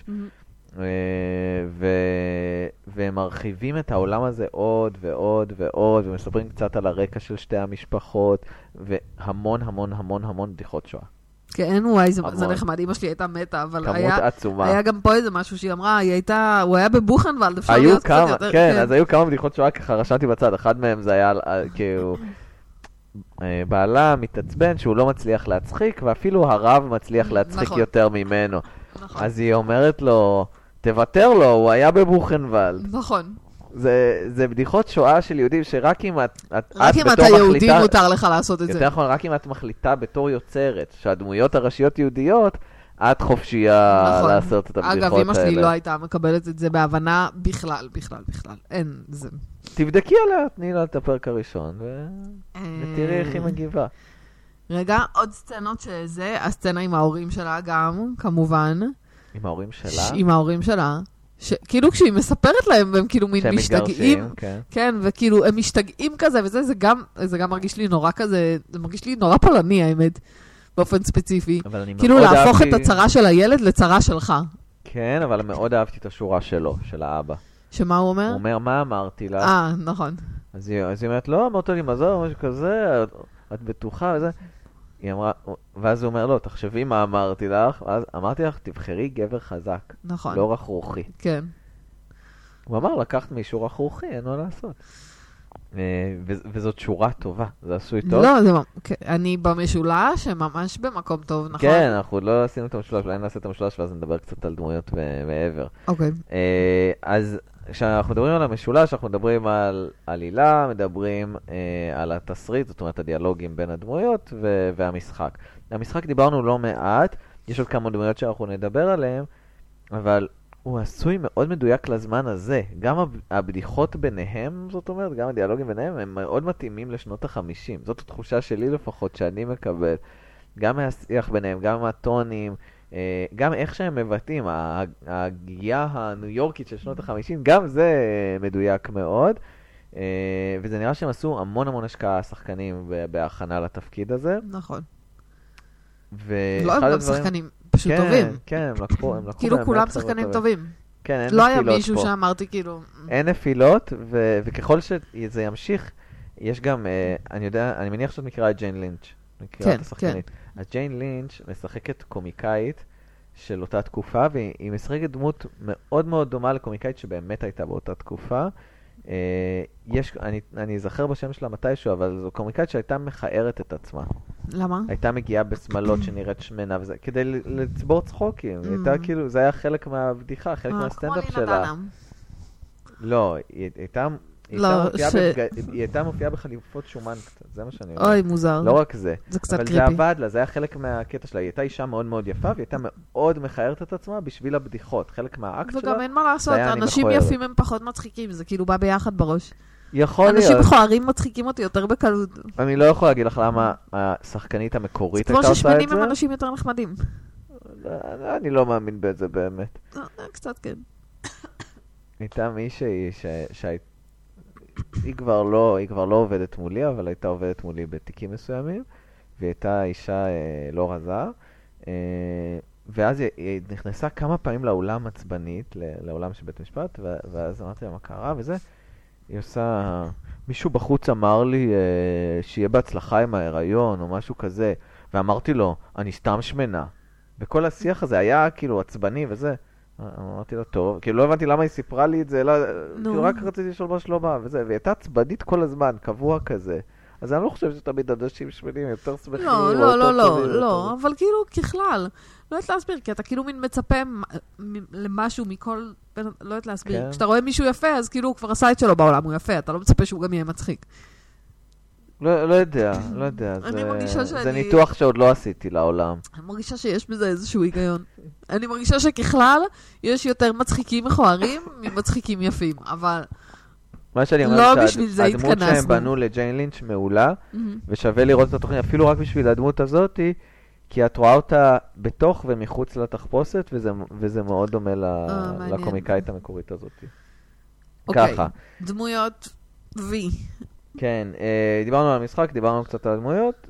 [SPEAKER 2] והם מרחיבים את העולם הזה עוד ועוד ועוד, ומספרים קצת על הרקע של שתי המשפחות, והמון המון המון המון בדיחות שואה.
[SPEAKER 3] כן, וואי, זה נחמד, אמא שלי הייתה מתה, אבל היה גם פה איזה משהו שהיא אמרה, הוא היה בבוכנוולד, אפשר להיות קצת יותר.
[SPEAKER 2] כן, אז היו כמה בדיחות שואה, ככה רשמתי בצד, אחד מהם זה היה כאילו... בעלה מתעצבן שהוא לא מצליח להצחיק, ואפילו הרב מצליח להצחיק יותר ממנו. אז היא אומרת לו, תוותר לו, הוא היה בבוכנוולד.
[SPEAKER 3] נכון.
[SPEAKER 2] זה בדיחות שואה של יהודים, שרק אם את
[SPEAKER 3] רק אם אתה יהודי מותר לך לעשות את זה.
[SPEAKER 2] יותר נכון, רק אם את מחליטה בתור יוצרת, שהדמויות הראשיות יהודיות, את חופשייה לעשות את הבדיחות האלה.
[SPEAKER 3] אגב, אמא שלי לא הייתה מקבלת את זה בהבנה בכלל. אין זה.
[SPEAKER 2] תבדקי עליה, תני לה את הפרק הראשון, ותראי איך היא מגיבה.
[SPEAKER 3] רגע, עוד סצנות שזה, הסצנה עם ההורים שלה גם, כמובן.
[SPEAKER 2] עם ההורים שלה?
[SPEAKER 3] עם ההורים שלה. כאילו כשהיא מספרת להם, והם כאילו מין משתגעים.
[SPEAKER 2] כן.
[SPEAKER 3] כן, וכאילו הם משתגעים כזה, וזה זה גם מרגיש לי נורא כזה, זה מרגיש לי נורא פולני, האמת, באופן ספציפי. כאילו להפוך את הצרה של הילד לצרה שלך.
[SPEAKER 2] כן, אבל מאוד אהבתי את השורה שלו, של האבא.
[SPEAKER 3] שמה הוא אומר?
[SPEAKER 2] הוא אומר, מה אמרתי לה?
[SPEAKER 3] נכון.
[SPEAKER 2] אז היא אומרת, לא, אמרת לי מזור, משהו כזה, את בטוחה וזה. היא אמרה, ואז הוא אומר, לא, תחשבי מה אמרתי לך, ואז אמרתי לך, תבחרי גבר חזק.
[SPEAKER 3] נכון.
[SPEAKER 2] לא רכרוכי.
[SPEAKER 3] כן.
[SPEAKER 2] הוא אמר, לקחת מישהו רכרוכי, אין מה לעשות. וזאת שורה טובה, זה עשוי טוב.
[SPEAKER 3] לא, אני במשולש, שממש במקום טוב, נכון?
[SPEAKER 2] כן, אנחנו לא עשינו את המשולש, אולי נעשה את המשולש, ואז נדבר קצת על דמויות מעבר.
[SPEAKER 3] אוקיי.
[SPEAKER 2] אז כשאנחנו מדברים על המשולש, אנחנו מדברים על עלילה, מדברים על התסריט, זאת אומרת הדיאלוגים בין הדמויות והמשחק. המשחק דיברנו לא מעט, יש עוד כמה דמויות שאנחנו נדבר עליהן, אבל הוא עשוי מאוד מדויק לזמן הזה. גם הבדיחות ביניהם, זאת אומרת, גם הדיאלוגים ביניהם, הם מאוד מתאימים לשנות ה-50. זאת התחושה שלי לפחות, שאני מקבל. גם מהשיח ביניהם, גם מהטונים, גם איך שהם מבטאים, ההגייה הניו יורקית של שנות ה-50, גם זה מדויק מאוד. וזה נראה שהם עשו המון השקעה שחקנים בהכנה לתפקיד הזה.
[SPEAKER 3] נכון.
[SPEAKER 2] לא
[SPEAKER 3] הם גם שחקנים פשוט טובים.
[SPEAKER 2] כן, הם לקחו
[SPEAKER 3] כאילו כולם שחקנים טובים.
[SPEAKER 2] כן, אין נפילות פה.
[SPEAKER 3] לא היה מישהו שאמרתי כאילו...
[SPEAKER 2] אין נפילות, וככל שזה ימשיך, יש גם, אני מניח שאת מכירה את ג'יין לינץ'. מכירה את השחקנית. אז ג'יין לינץ' משחקת קומיקאית של אותה תקופה, והיא משחקת דמות מאוד מאוד דומה לקומיקאית שבאמת הייתה באותה תקופה. אני אזכר בשם שלה מתישהו, אבל זו קומיקאית שהייתה מכערת את עצמה.
[SPEAKER 3] למה?
[SPEAKER 2] הייתה מגיעה בשמלות שנראית שמנה, וזה כדי לצבור צחוקים. הייתה כאילו, זה היה חלק מהבדיחה, חלק מהסטנדאפ שלה.
[SPEAKER 3] כמו לינה דנם.
[SPEAKER 2] לא, היא הייתה מופיעה בחליפות שומן קצת, זה מה שאני אומר.
[SPEAKER 3] אוי, מוזר.
[SPEAKER 2] לא רק זה.
[SPEAKER 3] זה קצת קריפי.
[SPEAKER 2] אבל זה עבד לה, זה היה חלק מהקטע שלה. היא הייתה אישה מאוד מאוד יפה, והיא הייתה מאוד מכערת את עצמה בשביל הבדיחות. חלק מהאקט שלה.
[SPEAKER 3] וגם אין מה לעשות, אנשים יפים הם פחות מצחיקים, זה כאילו בא ביחד בראש.
[SPEAKER 2] יכול להיות.
[SPEAKER 3] אנשים מכוערים מצחיקים אותי יותר בקלות.
[SPEAKER 2] אני לא יכול להגיד לך למה השחקנית המקורית הייתה עושה את זה.
[SPEAKER 3] כמו ששמנים הם אנשים יותר נחמדים.
[SPEAKER 2] אני לא מאמין בזה באמת.
[SPEAKER 3] קצת כן.
[SPEAKER 2] הייתה מישהי היא כבר לא עובדת מולי, אבל הייתה עובדת מולי בתיקים מסוימים, והיא הייתה אישה לא רזה, ואז היא נכנסה כמה פעמים לאולם עצבנית, לאולם של בית משפט, ואז אמרתי לה מה קרה וזה, היא עושה, מישהו בחוץ אמר לי שיהיה בהצלחה עם ההיריון או משהו כזה, ואמרתי לו, אני סתם שמנה. וכל השיח הזה היה כאילו עצבני וזה. אמרתי לו, טוב, כאילו לא הבנתי למה היא סיפרה לי את זה, כאילו רק רציתי לשאול מה שלומה וזה, והיא הייתה עצבנית כל הזמן, קבוע כזה. אז אני לא חושב שתמיד אנשים שמנים יותר שמחים.
[SPEAKER 3] לא, אבל כאילו ככלל, לא יודעת להסביר, כי אתה כאילו מין מצפה למשהו מכל, לא יודעת להסביר. כשאתה רואה מישהו יפה, אז כאילו הוא כבר עשה את שלו בעולם, הוא יפה, אתה לא מצפה שהוא גם יהיה מצחיק.
[SPEAKER 2] לא יודע, זה ניתוח שעוד לא עשיתי לעולם.
[SPEAKER 3] אני מרגישה שיש בזה איזשהו היגיון. אני מרגישה שככלל יש יותר מצחיקים מכוערים ממצחיקים יפים, אבל
[SPEAKER 2] מה שאני
[SPEAKER 3] לא בשביל זה התכנסנו.
[SPEAKER 2] הדמות שהם בנו לג'יין לינץ' מעולה, ושווה לראות את התוכנית, אפילו רק בשביל הדמות הזאת, כי את רואה אותה בתוך ומחוץ לתחפושת, וזה מאוד דומה לקומיקאית המקורית הזאת. ככה.
[SPEAKER 3] דמויות וי.
[SPEAKER 2] כן, דיברנו על המשחק, דיברנו קצת על הדמויות,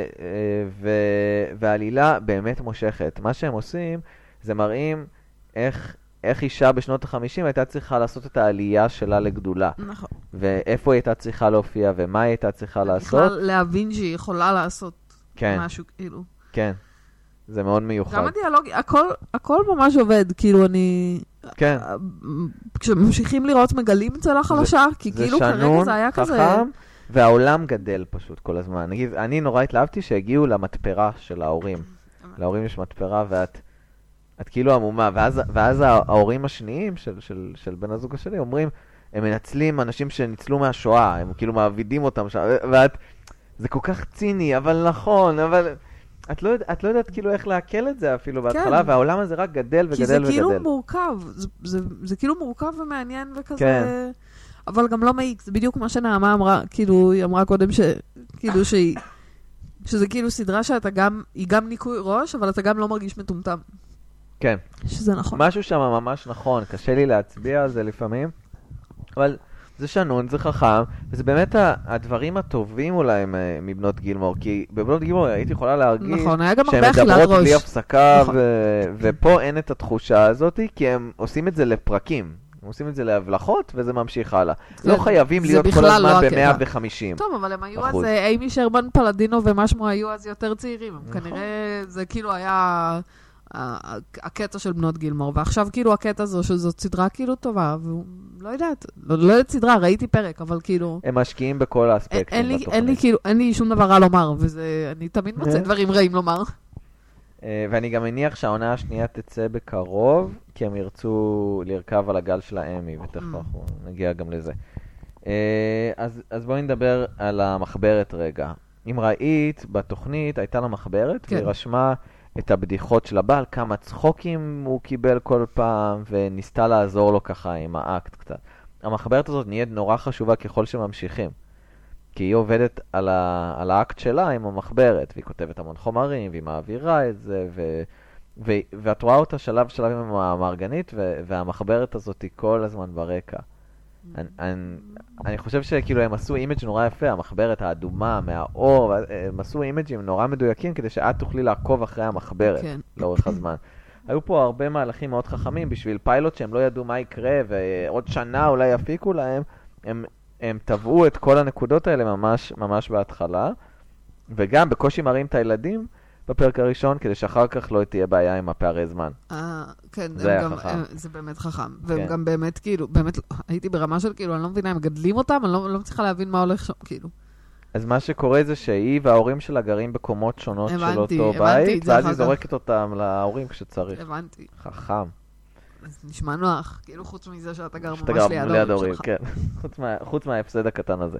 [SPEAKER 2] והעלילה באמת מושכת. מה שהם עושים, זה מראים איך אישה בשנות ה-50 הייתה צריכה לעשות את העלייה שלה לגדולה. נכון. ואיפה היא הייתה צריכה להופיע, ומה היא הייתה צריכה לעשות.
[SPEAKER 3] בכלל להבין שהיא יכולה לעשות משהו, כאילו.
[SPEAKER 2] כן, זה מאוד מיוחד.
[SPEAKER 3] גם הדיאלוג, הכל ממש עובד, כאילו אני...
[SPEAKER 2] כן.
[SPEAKER 3] כשממשיכים לראות מגלים אצל החלשה, כי כאילו כרגע זה היה כזה...
[SPEAKER 2] חכם, והעולם גדל פשוט כל הזמן. נגיד, אני נורא התלהבתי שהגיעו למתפרה של ההורים. להורים יש מתפרה, ואת כאילו עמומה, ואז ההורים השניים של בן הזוג שלי אומרים, הם מנצלים אנשים שניצלו מהשואה, הם כאילו מעבידים אותם שם, זה כל כך ציני, אבל נכון, אבל... את לא יודעת כאילו איך להקל את זה אפילו בהתחלה, והעולם הזה רק גדל וגדל וגדל.
[SPEAKER 3] כי זה כאילו מורכב, זה כאילו מורכב ומעניין וכזה, אבל גם לא מעיק, זה בדיוק מה שנעמה אמרה, כאילו היא אמרה קודם שכאילו שזה כאילו סדרה שהיא גם ניקוי ראש, אבל אתה גם לא מרגיש מטומטם.
[SPEAKER 2] כן.
[SPEAKER 3] שזה נכון.
[SPEAKER 2] משהו שם ממש נכון, קשה לי להצביע על זה לפעמים, אבל זה שנון, זה חכם, וזה באמת הדברים הטובים אולי מבנות גילמור, כי בבנות גילמור הייתי יכולה להרגיש
[SPEAKER 3] נכון, היה גם
[SPEAKER 2] שהן
[SPEAKER 3] הרבה אכילת
[SPEAKER 2] מדברות
[SPEAKER 3] ראש.
[SPEAKER 2] בלי הפסקה,
[SPEAKER 3] נכון.
[SPEAKER 2] ופה אין את התחושה הזאת, כי הם עושים את זה לפרקים. הם עושים את זה להבלחות, וזה ממשיך הלאה. לא חייבים להיות כל הזמן ב-150.
[SPEAKER 3] טוב, אבל הם היו אז, אימי שרמן פלדינו ומה שמו היו אז יותר צעירים. כנראה זה כאילו היה הקטע של בנות גילמור, ועכשיו כאילו הקטע הזו, שזאת סדרה כאילו טובה, ולא יודעת, לא יודעת סדרה, ראיתי פרק, אבל כאילו...
[SPEAKER 2] הם משקיעים בכל האספקטים בתוכנית.
[SPEAKER 3] אין לי שום דבר רע לומר, ואני תמיד מוצא דברים רעים לומר.
[SPEAKER 2] ואני גם מניח שהעונה השנייה תצא בקרוב, כי הם ירצו לרכב על הגל של האמי, ותכף אנחנו נגיע גם לזה. אז בואי נדבר על המחברת רגע. אם ראית, בתוכנית הייתה לה מחברת, והיא רשמה את הבדיחות של הבעל, כמה צחוקים הוא קיבל כל פעם, וניסתה לעזור לו ככה עם האקט קצת. המחברת הזאת נהיית נורא חשובה ככל שממשיכים. כי היא עובדת על האקט שלה עם המחברת, והיא כותבת המון חומרים, והיא מעבירה את זה, ואת רואה אותה שלב עם המארגנית, והמחברת הזאת היא כל הזמן ברקע. אני חושב שכאילו הם עשו אימג' נורא יפה, המחברת האדומה, מהאור, הם עשו אימג'ים נורא מדויקים, כדי שאת תוכלי לעקוב אחרי המחברת לאורך הזמן. היו פה הרבה מהלכים מאוד חכמים, בשביל פיילוט שהם לא ידעו מה יקרה, ועוד שנה אולי יפיקו להם, הם טבעו את כל הנקודות האלה ממש בהתחלה, וגם בקושי מראים את הילדים בפרק הראשון, כדי שאחר כך לא תהיה בעיה עם הפערי זמן.
[SPEAKER 3] כן,
[SPEAKER 2] זה היה חכם.
[SPEAKER 3] זה באמת חכם. והם גם באמת, כאילו, באמת, הייתי ברמה של, כאילו, אני לא מבינה, הם מגדלים אותם, אני לא מצליחה להבין מה הולך שם, כאילו.
[SPEAKER 2] אז מה שקורה זה שהיא וההורים שלה גרים בקומות שונות של אותו בית, ואז היא זורקת אותם להורים כשצריך.
[SPEAKER 3] הבנתי.
[SPEAKER 2] חכם.
[SPEAKER 3] אז נשמע נוח, כאילו חוץ מזה שאתה גר ממש ליד ההורים שלך.
[SPEAKER 2] כן, חוץ מההפסד הקטן הזה.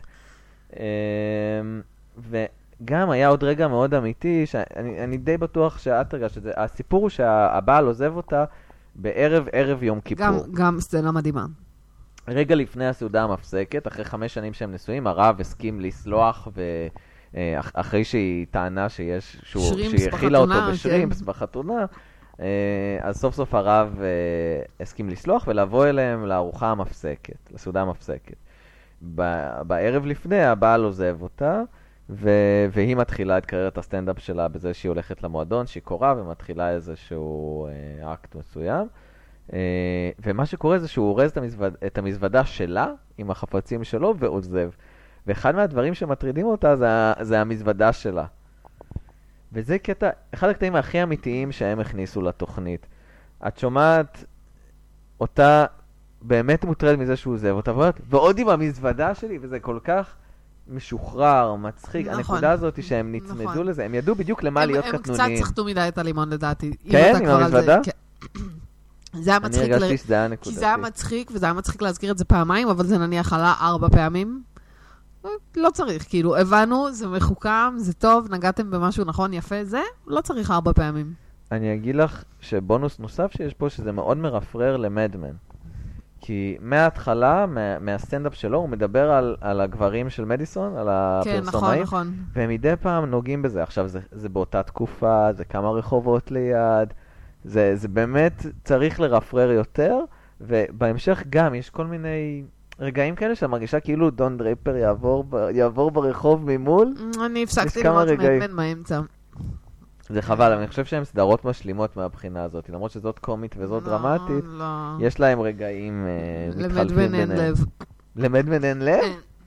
[SPEAKER 2] וגם היה עוד רגע מאוד אמיתי, שאני די בטוח שאת הרגשת את זה, הסיפור הוא שהבעל עוזב אותה בערב יום כיפור.
[SPEAKER 3] גם סצנה מדהימה.
[SPEAKER 2] רגע לפני הסעודה המפסקת, אחרי 5 שנים שהם נשואים, הרב הסכים לסלוח, ואחרי שהיא טענה שהיא הכילה אותו בשרימפס בחתונה, אז סוף סוף הרב הסכים לסלוח ולבוא אליהם לארוחה המפסקת, לסעודה המפסקת. בערב לפני הבעל עוזב אותה, והיא מתחילה את קריירת הסטנדאפ שלה בזה שהיא הולכת למועדון, שהיא קוראה ומתחילה איזשהו אקט מסוים. ומה שקורה זה שהוא אורז את המזוודה שלה עם החפצים שלו ועוזב. ואחד מהדברים שמטרידים אותה זה המזוודה שלה. וזה קטע, אחד הקטעים הכי אמיתיים שהם הכניסו לתוכנית. את שומעת אותה באמת מוטרד מזה שהוא עוזב אותה, ועוד עם המזוודה שלי, וזה כל כך משוחרר, מצחיק.
[SPEAKER 3] נכון.
[SPEAKER 2] הנקודה הזאת שהם נצמדו לזה, הם ידעו בדיוק למה להיות קטנוניים.
[SPEAKER 3] הם קצת צחתו מדי את הלימון לדעתי.
[SPEAKER 2] כן, עם המזוודה?
[SPEAKER 3] זה היה מצחיק.
[SPEAKER 2] אני הרגשתי שזה היה נקודתי.
[SPEAKER 3] כי זה היה מצחיק, וזה היה מצחיק להזכיר את זה פעמיים, אבל זה נניח עלה 4 פעמים. לא צריך, כאילו, הבנו, זה מחוכם, זה טוב, נגעתם במשהו נכון, יפה, זה לא צריך 4 פעמים.
[SPEAKER 2] אני אגיד לך שבונוס נוסף שיש פה, שזה מאוד מרפרר למדמן. כי מההתחלה, מהסטנדאפ שלו, הוא מדבר על הגברים של מדיסון, על הפרסומאים,
[SPEAKER 3] נכון.
[SPEAKER 2] ומדי פעם נוגעים בזה. עכשיו, זה באותה תקופה, זה כמה רחובות ליד, זה באמת צריך לרפרר יותר, ובהמשך גם יש כל מיני רגעים כאלה שאני מרגישה כאילו דון דרייפר יעבור ברחוב ממול.
[SPEAKER 3] אני הפסקתי לראות מדמן מהאמצע.
[SPEAKER 2] זה חבל, אבל אני חושב שהן סדרות משלימות מהבחינה הזאת. למרות שזאת קומית וזאת דרמטית, יש להם רגעים מתחלפים ביניהם.
[SPEAKER 3] למדמן אין לב.
[SPEAKER 2] למדמן אין לב?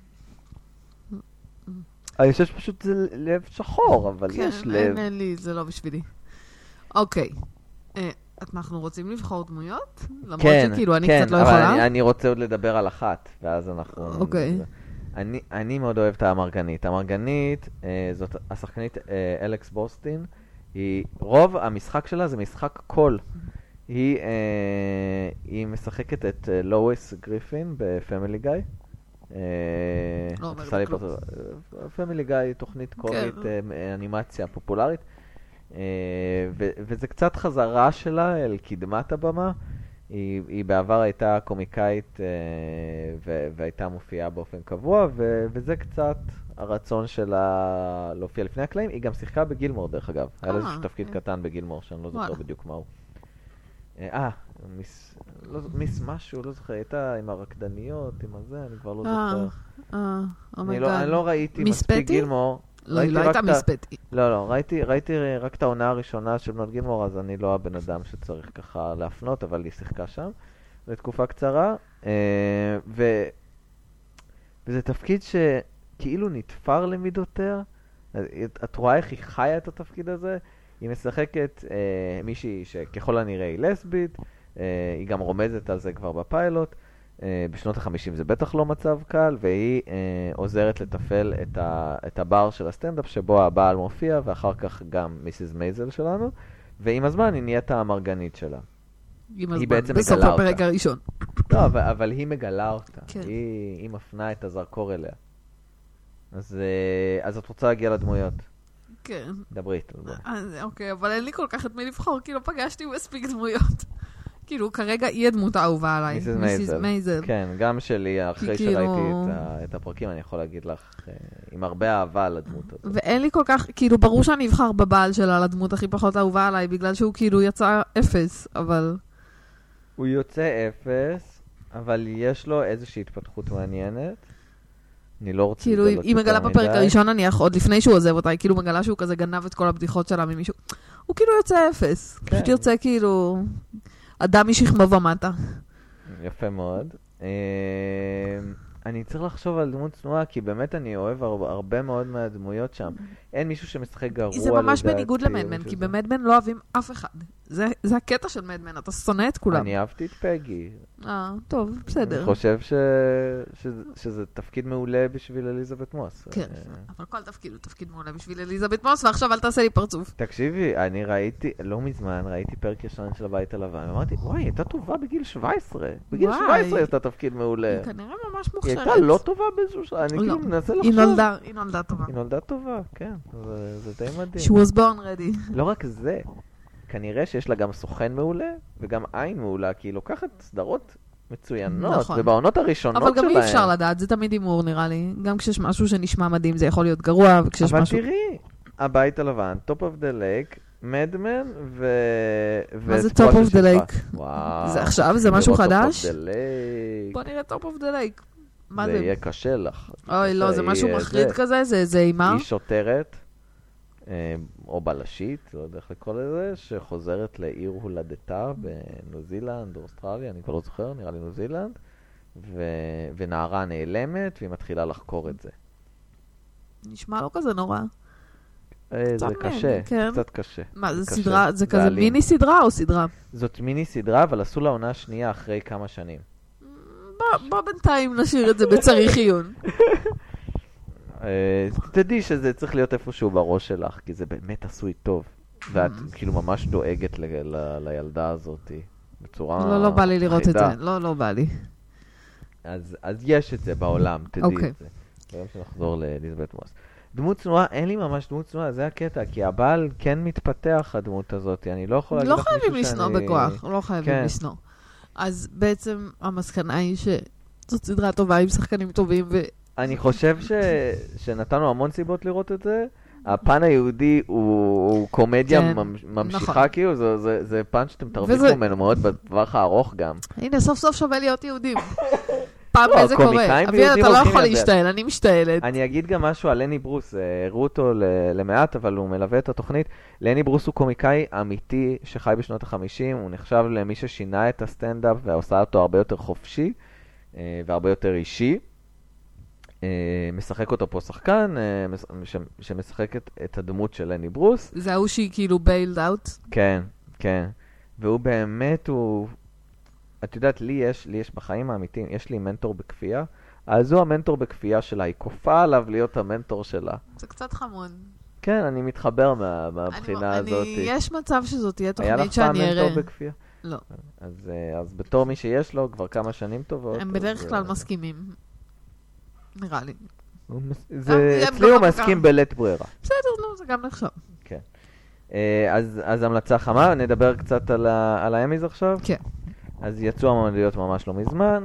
[SPEAKER 2] אני חושב שפשוט זה לב שחור, אבל יש לב.
[SPEAKER 3] כן, אין לי, זה לא בשבילי. אוקיי. אנחנו רוצים לבחור דמויות? למרות שכאילו אני קצת לא יכולה?
[SPEAKER 2] כן, אבל אני רוצה עוד לדבר על אחת, ואז אנחנו...
[SPEAKER 3] אוקיי.
[SPEAKER 2] אני מאוד אוהב את המרגנית. המרגנית, זאת השחקנית אלכס בוסטין, רוב המשחק שלה זה משחק קול. היא משחקת את לואיס גריפין בפמילי גאי. פמילי גאי, תוכנית קומית, אנימציה פופולרית. וזה קצת חזרה שלה אל קדמת הבמה. היא בעבר הייתה קומיקאית והייתה מופיעה באופן קבוע, וזה קצת הרצון שלה להופיע לפני הקלעים. היא גם שיחקה בגילמור דרך אגב. היה לה איזשהו תפקיד קטן בגילמור, שאני לא זוכר בדיוק מהו. מיס משהו, לא זוכר, הייתה עם הרקדניות, עם הזה, אני כבר לא זוכר. אני לא ראיתי מספיק גילמור.
[SPEAKER 3] לא, היא לא הייתה מיס פטי.
[SPEAKER 2] לא, ראיתי רק את העונה הראשונה של בנות גילמור, אז אני לא הבן אדם שצריך ככה להפנות, אבל היא שיחקה שם לתקופה קצרה, וזה תפקיד שכאילו נתפר למידותיה. את רואה איך היא חיה את התפקיד הזה? היא משחקת מישהי שככל הנראה היא לסבית, היא גם רומזת על זה כבר בפיילוט, בשנות ה-50 זה בטח לא מצב קל, והיא עוזרת לתפעל את הבר של הסטנדאפ שבו הבעל מופיע, ואחר כך גם מיסיס מייזל שלנו, ועם הזמן היא נהיית המרגנית שלה. היא בעצם מגלה אותה.
[SPEAKER 3] בסוף הפרק הראשון.
[SPEAKER 2] לא, אבל היא מגלה אותה.
[SPEAKER 3] כן.
[SPEAKER 2] היא מפנה את הזרקור אליה. אז את רוצה להגיע לדמויות.
[SPEAKER 3] כן.
[SPEAKER 2] דברי.
[SPEAKER 3] אוקיי, אבל אין לי כל כך את מי לבחור, כי לא פגשתי מספיק דמויות. כאילו, כרגע היא הדמות האהובה עליי.
[SPEAKER 2] מיסיס מייזל. כן, גם שלי, אחרי שראיתי את הפרקים, אני יכול להגיד לך, עם הרבה אהבה לדמות הזאת.
[SPEAKER 3] ואין לי כל כך, כאילו, ברור שאני אבחר בבעל שלה לדמות הכי פחות אהובה עליי, בגלל שהוא כאילו יצא אפס, אבל...
[SPEAKER 2] הוא יוצא אפס, אבל יש לו איזושהי התפתחות מעניינת. אני לא רוצה...
[SPEAKER 3] כאילו, היא מגלה בפרק הראשון, נניח, עוד לפני שהוא עוזב אותה, היא כאילו מגלה שהוא כזה גנב את כל הבדיחות שלה ממישהו. הוא כאילו יוצא אפס. פשוט יוצא כאילו... אדם משכמו ומטה.
[SPEAKER 2] יפה מאוד. אני צריך לחשוב על דמות צנועה, כי באמת אני אוהב הרבה מאוד מהדמויות שם. אין מישהו שמשחק גרוע לדעתי.
[SPEAKER 3] זה ממש בניגוד למדמן, כי במדמן לא אוהבים אף אחד. זה הקטע של מדמן, אתה שונא את כולם.
[SPEAKER 2] אני אהבתי את פגי.
[SPEAKER 3] טוב, בסדר.
[SPEAKER 2] אני חושב שזה תפקיד מעולה בשביל אליזבת מוס.
[SPEAKER 3] כן, אבל כל תפקיד הוא תפקיד מעולה בשביל אליזבת מוס, ועכשיו אל תעשה לי פרצוף.
[SPEAKER 2] תקשיבי, אני ראיתי, לא מזמן, ראיתי פרק ישן של הבית הלבן, ואמרתי, וואי, הייתה טובה בגיל 17. בגיל 17 הייתה תפקיד מעולה.
[SPEAKER 3] היא כנראה ממש מוכשרת.
[SPEAKER 2] היא הייתה לא טובה באיזשהו שעה, אני כאילו מנסה לחשוב.
[SPEAKER 3] היא נולדה טובה.
[SPEAKER 2] היא נולדה טובה, כן, זה די מדהים.
[SPEAKER 3] She was born ready.
[SPEAKER 2] לא רק זה, כנראה שיש לה גם סוכן מעולה, וגם עין מעולה, כי היא לוקחת סדרות מצוינות, ובעונות הראשונות שלהם.
[SPEAKER 3] אבל גם אי אפשר לדעת, זה תמיד אימור נראה לי. גם כשיש משהו שנשמע מדהים, זה יכול להיות גרוע, וכשיש משהו...
[SPEAKER 2] אבל תראי, הבית הלבן, Top of the Lake, מדמן
[SPEAKER 3] מה זה Top of the Lake? זה עכשיו? זה משהו חדש?
[SPEAKER 2] Top of the Lake.
[SPEAKER 3] בוא נראה Top of the Lake.
[SPEAKER 2] זה יהיה קשה לך.
[SPEAKER 3] אוי, לא, זה משהו מחריד כזה, זה אימה.
[SPEAKER 2] היא שוטרת, או בלשית, לא יודע איך לקרוא לזה, שחוזרת לעיר הולדתה בניו זילנד או אוסטרליה, אני כבר לא זוכר, נראה לי ניו זילנד, ונערה נעלמת, והיא מתחילה לחקור את זה.
[SPEAKER 3] נשמע לא כזה נורא.
[SPEAKER 2] זה קשה, קצת קשה.
[SPEAKER 3] מה, זה סדרה, זה כזה מיני סדרה או סדרה?
[SPEAKER 2] זאת מיני סדרה, אבל עשו לה עונה שנייה אחרי כמה שנים.
[SPEAKER 3] בוא בינתיים נשאיר את זה בצריך עיון.
[SPEAKER 2] תדעי שזה צריך להיות איפשהו בראש שלך, כי זה באמת עשוי טוב. ואת כאילו ממש דואגת לילדה הזאת בצורה...
[SPEAKER 3] לא בא לי לראות את זה, לא בא לי.
[SPEAKER 2] אז יש את זה בעולם, תדעי את זה. ביום שנחזור לאליזבת מוס. דמות צנועה, אין לי ממש דמות צנועה, זה הקטע, כי הבעל כן מתפתח הדמות הזאת, אני לא יכול להגיד לך מישהו שאני...
[SPEAKER 3] לא חייבים לשנוא בכוח, לא חייבים לשנוא. אז בעצם המסקנה היא שזאת סדרה טובה עם שחקנים טובים
[SPEAKER 2] אני חושב שנתנו המון סיבות לראות את זה. הפן היהודי הוא קומדיה ממשיכה, כאילו, זה פן שאתם תרוויחו ממנו מאוד בטווח הארוך גם.
[SPEAKER 3] הנה, סוף סוף שווה להיות יהודים. פעם איזה קורה. אביאל, אתה לא יכול להשתעל, אני משתעלת.
[SPEAKER 2] אני אגיד גם משהו על לני ברוס, הראו אותו למעט, אבל הוא מלווה את התוכנית. לני ברוס הוא קומיקאי אמיתי שחי בשנות ה-50, הוא נחשב למי ששינה את הסטנדאפ ועושה אותו הרבה יותר חופשי והרבה יותר אישי. משחק אותו פה שחקן שמשחק את הדמות של לני ברוס.
[SPEAKER 3] זה הוא שהיא כאילו ביילד אאוט?
[SPEAKER 2] כן, כן. והוא באמת, את יודעת, לי יש בחיים האמיתיים, יש לי מנטור בכפייה, אז הוא המנטור בכפייה שלה, היא כופה עליו להיות המנטור שלה.
[SPEAKER 3] זה קצת חמון.
[SPEAKER 2] כן, אני מתחבר מהבחינה הזאת.
[SPEAKER 3] יש מצב שזאת תהיה תוכנית שאני אראה.
[SPEAKER 2] היה לך פעם מנטור בכפייה?
[SPEAKER 3] לא.
[SPEAKER 2] אז בתור מי שיש לו כבר כמה שנים טובות.
[SPEAKER 3] הם בדרך כלל מסכימים. נראה לי.
[SPEAKER 2] אצלי הוא מסכים בלית ברירה.
[SPEAKER 3] בסדר, נו, זה גם נחשב.
[SPEAKER 2] כן. אז המלצה חמה, נדבר קצת על האמיז עכשיו.
[SPEAKER 3] כן.
[SPEAKER 2] אז יצאו המועמדויות ממש לא מזמן,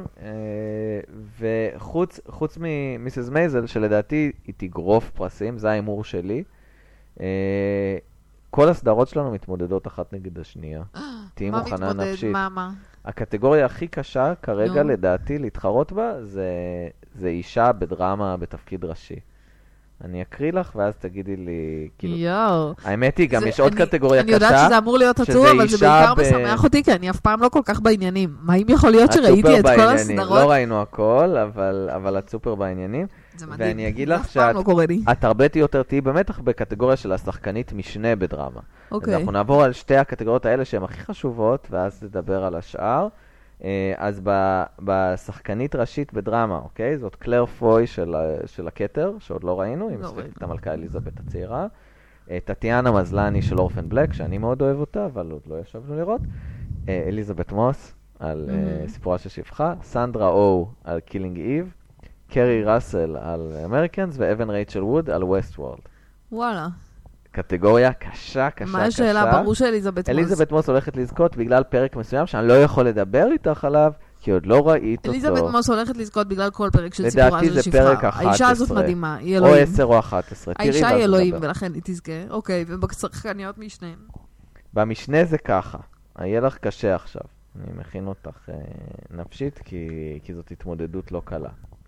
[SPEAKER 2] וחוץ ממיסס מייזל, שלדעתי היא תגרוף פרסים, זה האימור שלי, כל הסדרות שלנו מתמודדות אחת נגד השנייה. תהי מוכנה נפשית.
[SPEAKER 3] מה?
[SPEAKER 2] הקטגוריה הכי קשה כרגע לדעתי להתחרות בה זה אישה בדרמה בתפקיד ראשי. אני אקריא לך ואז תגידי לי, כאילו, האמת היא, גם יש עוד קטגוריה קשה.
[SPEAKER 3] אני יודעת שזה אמור להיות עצוב, אבל זה בעיקר משמח אותי, כי אני אף פעם לא כל כך בעניינים. מה אם יכול להיות שראיתי את כל הסדרות?
[SPEAKER 2] לא ראינו הכל, אבל את סופר בעניינים. ואני אגיד לך שאת הרבה יותר תהיי במתח בקטגוריה של השחקנית משנה בדרמה. אז אנחנו נעבור על שתי הקטגוריות האלה שהן הכי חשובות, ואז נדבר על השאר. אז בשחקנית ראשית בדרמה, אוקיי? זאת קלר פוי של הכתר, שעוד לא ראינו, היא משחקת את המלכה אליזבת הצעירה. טטיאנה מזלני של אורפן בלק, שאני מאוד אוהב אותה, אבל עוד לא ישבנו לראות. אליזבת מוס על סיפורה של שפחה. סנדרה או על קילינג איב. קרי ראסל על אמריקאנס, ואבן רייצ'ל ווד על ווסט וורלד.
[SPEAKER 3] וואלה.
[SPEAKER 2] קטגוריה קשה.
[SPEAKER 3] מה השאלה? ברור שאליזבת מוס.
[SPEAKER 2] אליזבת מוס הולכת לזכות בגלל פרק מסוים שאני לא יכול לדבר איתך עליו, כי עוד לא ראית אותו.
[SPEAKER 3] אליזבת מוס הולכת לזכות בגלל כל פרק של סיפורה של שפחה.
[SPEAKER 2] לדעתי זה פרק 11.
[SPEAKER 3] האישה הזאת מדהימה, היא אלוהים.
[SPEAKER 2] או 10 או 11.
[SPEAKER 3] האישה היא אלוהים, ולכן היא תזכה. אוקיי, ובשחקניות משנה.
[SPEAKER 2] במשנה זה ככה. יהיה לך קשה עכשיו. אני מכין אותך נפשית, כי זאת התמודדות לא קלה.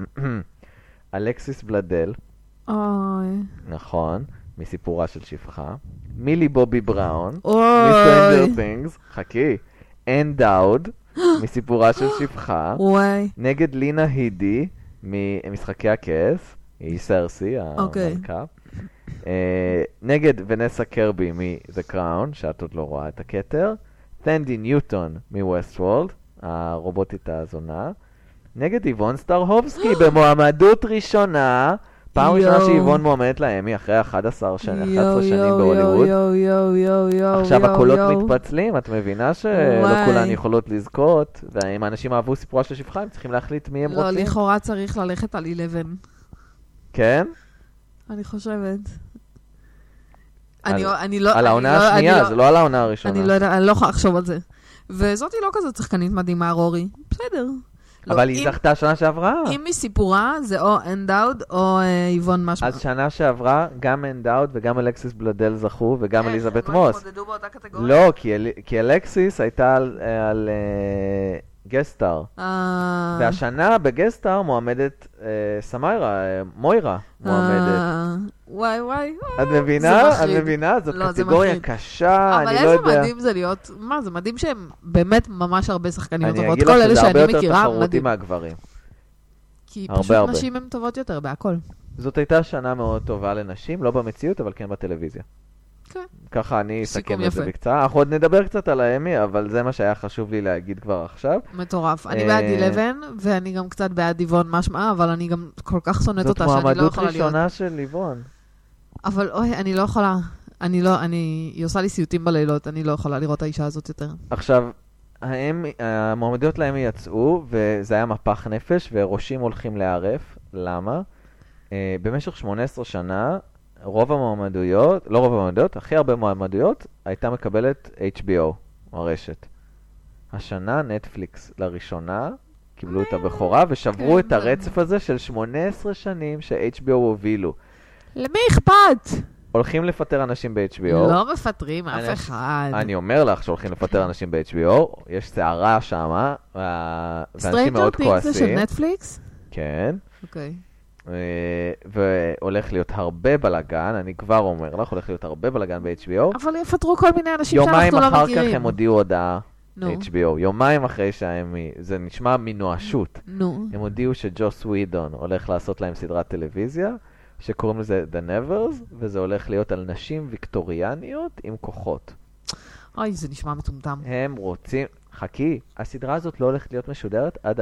[SPEAKER 2] אלכסיס בלדל. נכון. מסיפורה של שפחה. מילי בובי בראון. מסטרנג'ר תינגס. חכי. אן דאוד. מסיפורה של שפחה. נגד לינה הידי. ממשחקי הכס. היא סרסי, המלכה. נגד ונסה קרבי מ-The Crown, שאת עוד לא רואה את הכתר. תנדי ניוטון מ-West World. הרובוטית הזונה. נגד איבון סטרהובסקי במועמדות ראשונה. פעם ראשונה שאיבון מועמדת לאמי אחרי 11 שנים בהוליווד. עכשיו הקולות מתפצלים, את מבינה שלא כולן יכולות לזכות, ואם האנשים אהבו סיפורה של שפחה, הם צריכים להחליט מי הם רוצים.
[SPEAKER 3] לא, לכאורה צריך ללכת על 11.
[SPEAKER 2] כן?
[SPEAKER 3] אני חושבת.
[SPEAKER 2] על העונה השנייה, זה לא על העונה הראשונה.
[SPEAKER 3] אני לא יכולה לחשוב על זה. וזאת היא לא כזאת שחקנית מדהימה, רורי. בסדר.
[SPEAKER 2] אבל היא זכתה שנה שעברה.
[SPEAKER 3] אם מסיפורה זה או אנדאוד או איבון משמע.
[SPEAKER 2] אז שנה שעברה גם אנדאוד וגם אלכסיס בלדל זכו וגם אליזבת מוס.
[SPEAKER 3] הם התמודדו באותה קטגוריה?
[SPEAKER 2] לא, כי אלכסיס הייתה על גסטאר. והשנה בגסטאר מועמדת סמיירה, מוירה מועמדת.
[SPEAKER 3] וואי.
[SPEAKER 2] את מבינה? את מבינה? זאת קטגוריה קשה, אני לא יודע.
[SPEAKER 3] אבל איזה מדהים זה להיות, מה, זה מדהים שהם באמת ממש הרבה שחקניות טובות.
[SPEAKER 2] אני אגיד לך שזה הרבה יותר תחרותי מהגברים.
[SPEAKER 3] כי פשוט נשים הן טובות יותר בהכל.
[SPEAKER 2] זאת הייתה שנה מאוד טובה לנשים, לא במציאות, אבל כן בטלוויזיה. ככה אני אסכם את זה בקצרה. אנחנו עוד נדבר קצת על האמי, אבל זה מה שהיה חשוב לי להגיד כבר עכשיו.
[SPEAKER 3] מטורף. אני בעד 11, ואני גם קצת בעד איבון משמע, אבל אני גם כל כך שונאת אותה שאני לא יכולה להיות.
[SPEAKER 2] זאת מועמדות ראשונה של איבון.
[SPEAKER 3] אבל אוי, אני לא יכולה. היא עושה לי סיוטים בלילות, אני לא יכולה לראות האישה הזאת יותר.
[SPEAKER 2] עכשיו, המועמדות להם יצאו, וזה היה מפח נפש, וראשים הולכים לערף. למה? במשך 18 שנה, רוב המועמדויות, לא רוב המועמדויות, הכי הרבה מועמדויות, הייתה מקבלת HBO, הרשת. השנה נטפליקס לראשונה, קיבלו את הבכורה, ושברו את הרצף הזה של 18 שנים ש-HBO הובילו.
[SPEAKER 3] למי אכפת?
[SPEAKER 2] הולכים לפטר אנשים ב-HBO.
[SPEAKER 3] לא מפטרים אף אחד.
[SPEAKER 2] אני אומר לך שהולכים לפטר אנשים ב-HBO, יש סערה שם, ואנשים מאוד כועסים.
[SPEAKER 3] סטרנג'ר תינגס זה של נטפליקס?
[SPEAKER 2] כן.
[SPEAKER 3] אוקיי.
[SPEAKER 2] והולך להיות הרבה בלגן, אני כבר אומר לך, הולך להיות הרבה בלגן ב-HBO.
[SPEAKER 3] אבל יפטרו כל מיני אנשים שאנחנו לא מכירים.
[SPEAKER 2] יומיים אחר כך הם הודיעו הודעה ב-HBO. יומיים אחרי זה נשמע מנואשות. הם הודיעו שג'וס ווידון הולך לעשות להם סדרת טלוויזיה, שקוראים לזה The Nevers, וזה הולך להיות על נשים ויקטוריאניות עם כוחות.
[SPEAKER 3] אוי, זה נשמע מטומטם.
[SPEAKER 2] הם רוצים... חכי, הסדרה הזאת לא הולכת להיות משודרת עד 2019-2020.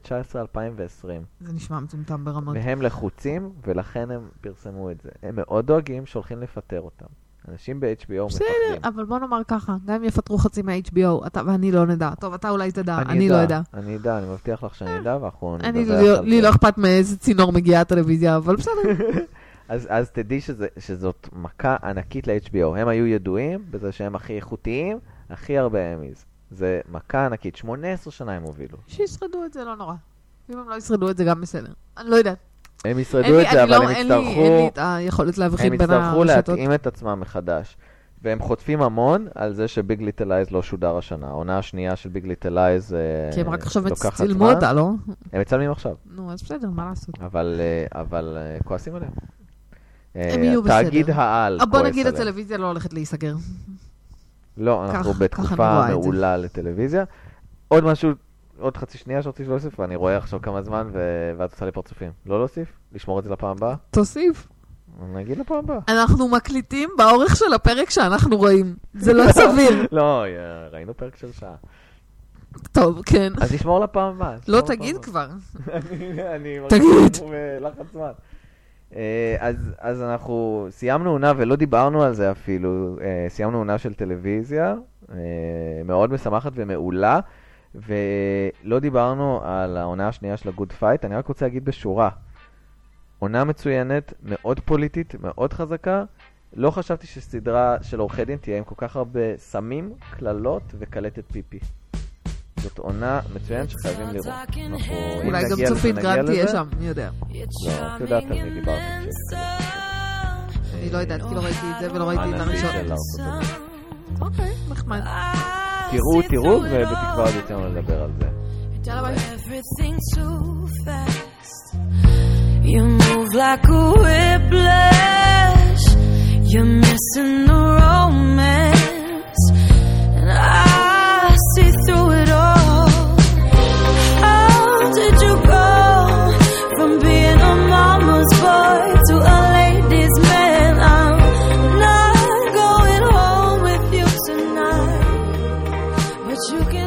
[SPEAKER 3] זה נשמע מטומטם ברמות.
[SPEAKER 2] והם לחוצים, ולכן הם פרסמו את זה. הם מאוד דואגים שהולכים לפטר אותם. אנשים ב-HBO מפחדים.
[SPEAKER 3] בסדר, אבל בוא נאמר ככה, גם אם יפטרו חצי מה-HBO, אתה ואני לא נדע. טוב, אתה אולי תדע, אני לא יודע.
[SPEAKER 2] אני יודע, אני מבטיח לך שאני אדע, ואנחנו נדבר על זה.
[SPEAKER 3] לי לא אכפת מאיזה צינור מגיעה הטלוויזיה, אבל בסדר.
[SPEAKER 2] אז תדעי שזאת מכה ענקית ל-HBO. הם היו ידועים בזה שהם הכי איכותיים, הכי הרבה אמיז. זה מכה ענקית, 18 שנה הם הובילו.
[SPEAKER 3] שישרדו את זה, לא נורא. אם הם לא ישרדו את זה, גם בסדר. אני לא יודעת.
[SPEAKER 2] הם ישרדו את זה, אבל הם יצטרכו...
[SPEAKER 3] אין לי את היכולת להבחין בין הרשתות.
[SPEAKER 2] הם יצטרכו להתאים את עצמם מחדש. והם חוטפים המון על זה שביג ליטל אייז לא שודר השנה. העונה השנייה של ביג ליטל אייז
[SPEAKER 3] כי הם רק עכשיו צילמו אותה, לא?
[SPEAKER 2] הם מצלמים עכשיו.
[SPEAKER 3] נו, אז בסדר, מה לעשות?
[SPEAKER 2] אבל כועסים עליהם.
[SPEAKER 3] הם יהיו בסדר.
[SPEAKER 2] תאגיד העל כועס
[SPEAKER 3] בוא נגיד,
[SPEAKER 2] עליהם.
[SPEAKER 3] הטלוויזיה לא הולכת להיסגר.
[SPEAKER 2] לא, אנחנו בתקופה מעולה לטלוויזיה. עוד משהו, עוד חצי שנייה שרציתי להוסיף, ואני רואה עכשיו כמה זמן, ואת עושה לי פרצופים. לא להוסיף? לשמור את זה לפעם הבאה?
[SPEAKER 3] תוסיף.
[SPEAKER 2] נגיד לפעם הבאה.
[SPEAKER 3] אנחנו מקליטים באורך של הפרק שאנחנו רואים. זה לא סביר.
[SPEAKER 2] לא, ראינו פרק של שעה.
[SPEAKER 3] טוב, כן.
[SPEAKER 2] אז נשמור לפעם הבאה.
[SPEAKER 3] לא תגיד כבר.
[SPEAKER 2] אני
[SPEAKER 3] תגיד.
[SPEAKER 2] בלחץ זמן. אז אנחנו סיימנו עונה ולא דיברנו על זה אפילו. סיימנו עונה של טלוויזיה, מאוד משמחת ומעולה, ולא דיברנו על העונה השנייה של הגוד פייט. אני רק רוצה להגיד בשורה. עונה מצוינת, מאוד פוליטית, מאוד חזקה. לא חשבתי שסדרה של עורכי דין תהיה עם כל כך הרבה סמים, כללות וקלטת פיפי. זאת עונה מצוינת שחייבים לראות.
[SPEAKER 3] אולי גם צופית גרנט תהיה שם, אני יודע.
[SPEAKER 2] לא, את יודעת על מי דיברתי.
[SPEAKER 3] אני לא יודעת, כי לא ראיתי את זה ולא ראיתי את הראשון. אוקיי, נחמד.
[SPEAKER 2] תראו, ובתקווה עוד יותר לדבר על זה.
[SPEAKER 3] יאללה ביי.
[SPEAKER 1] You move like a whiplash. You're missing the romance, and I see through it all. How did you go from being a mama's boy to a ladies' man? I'm not going home with you tonight, but you can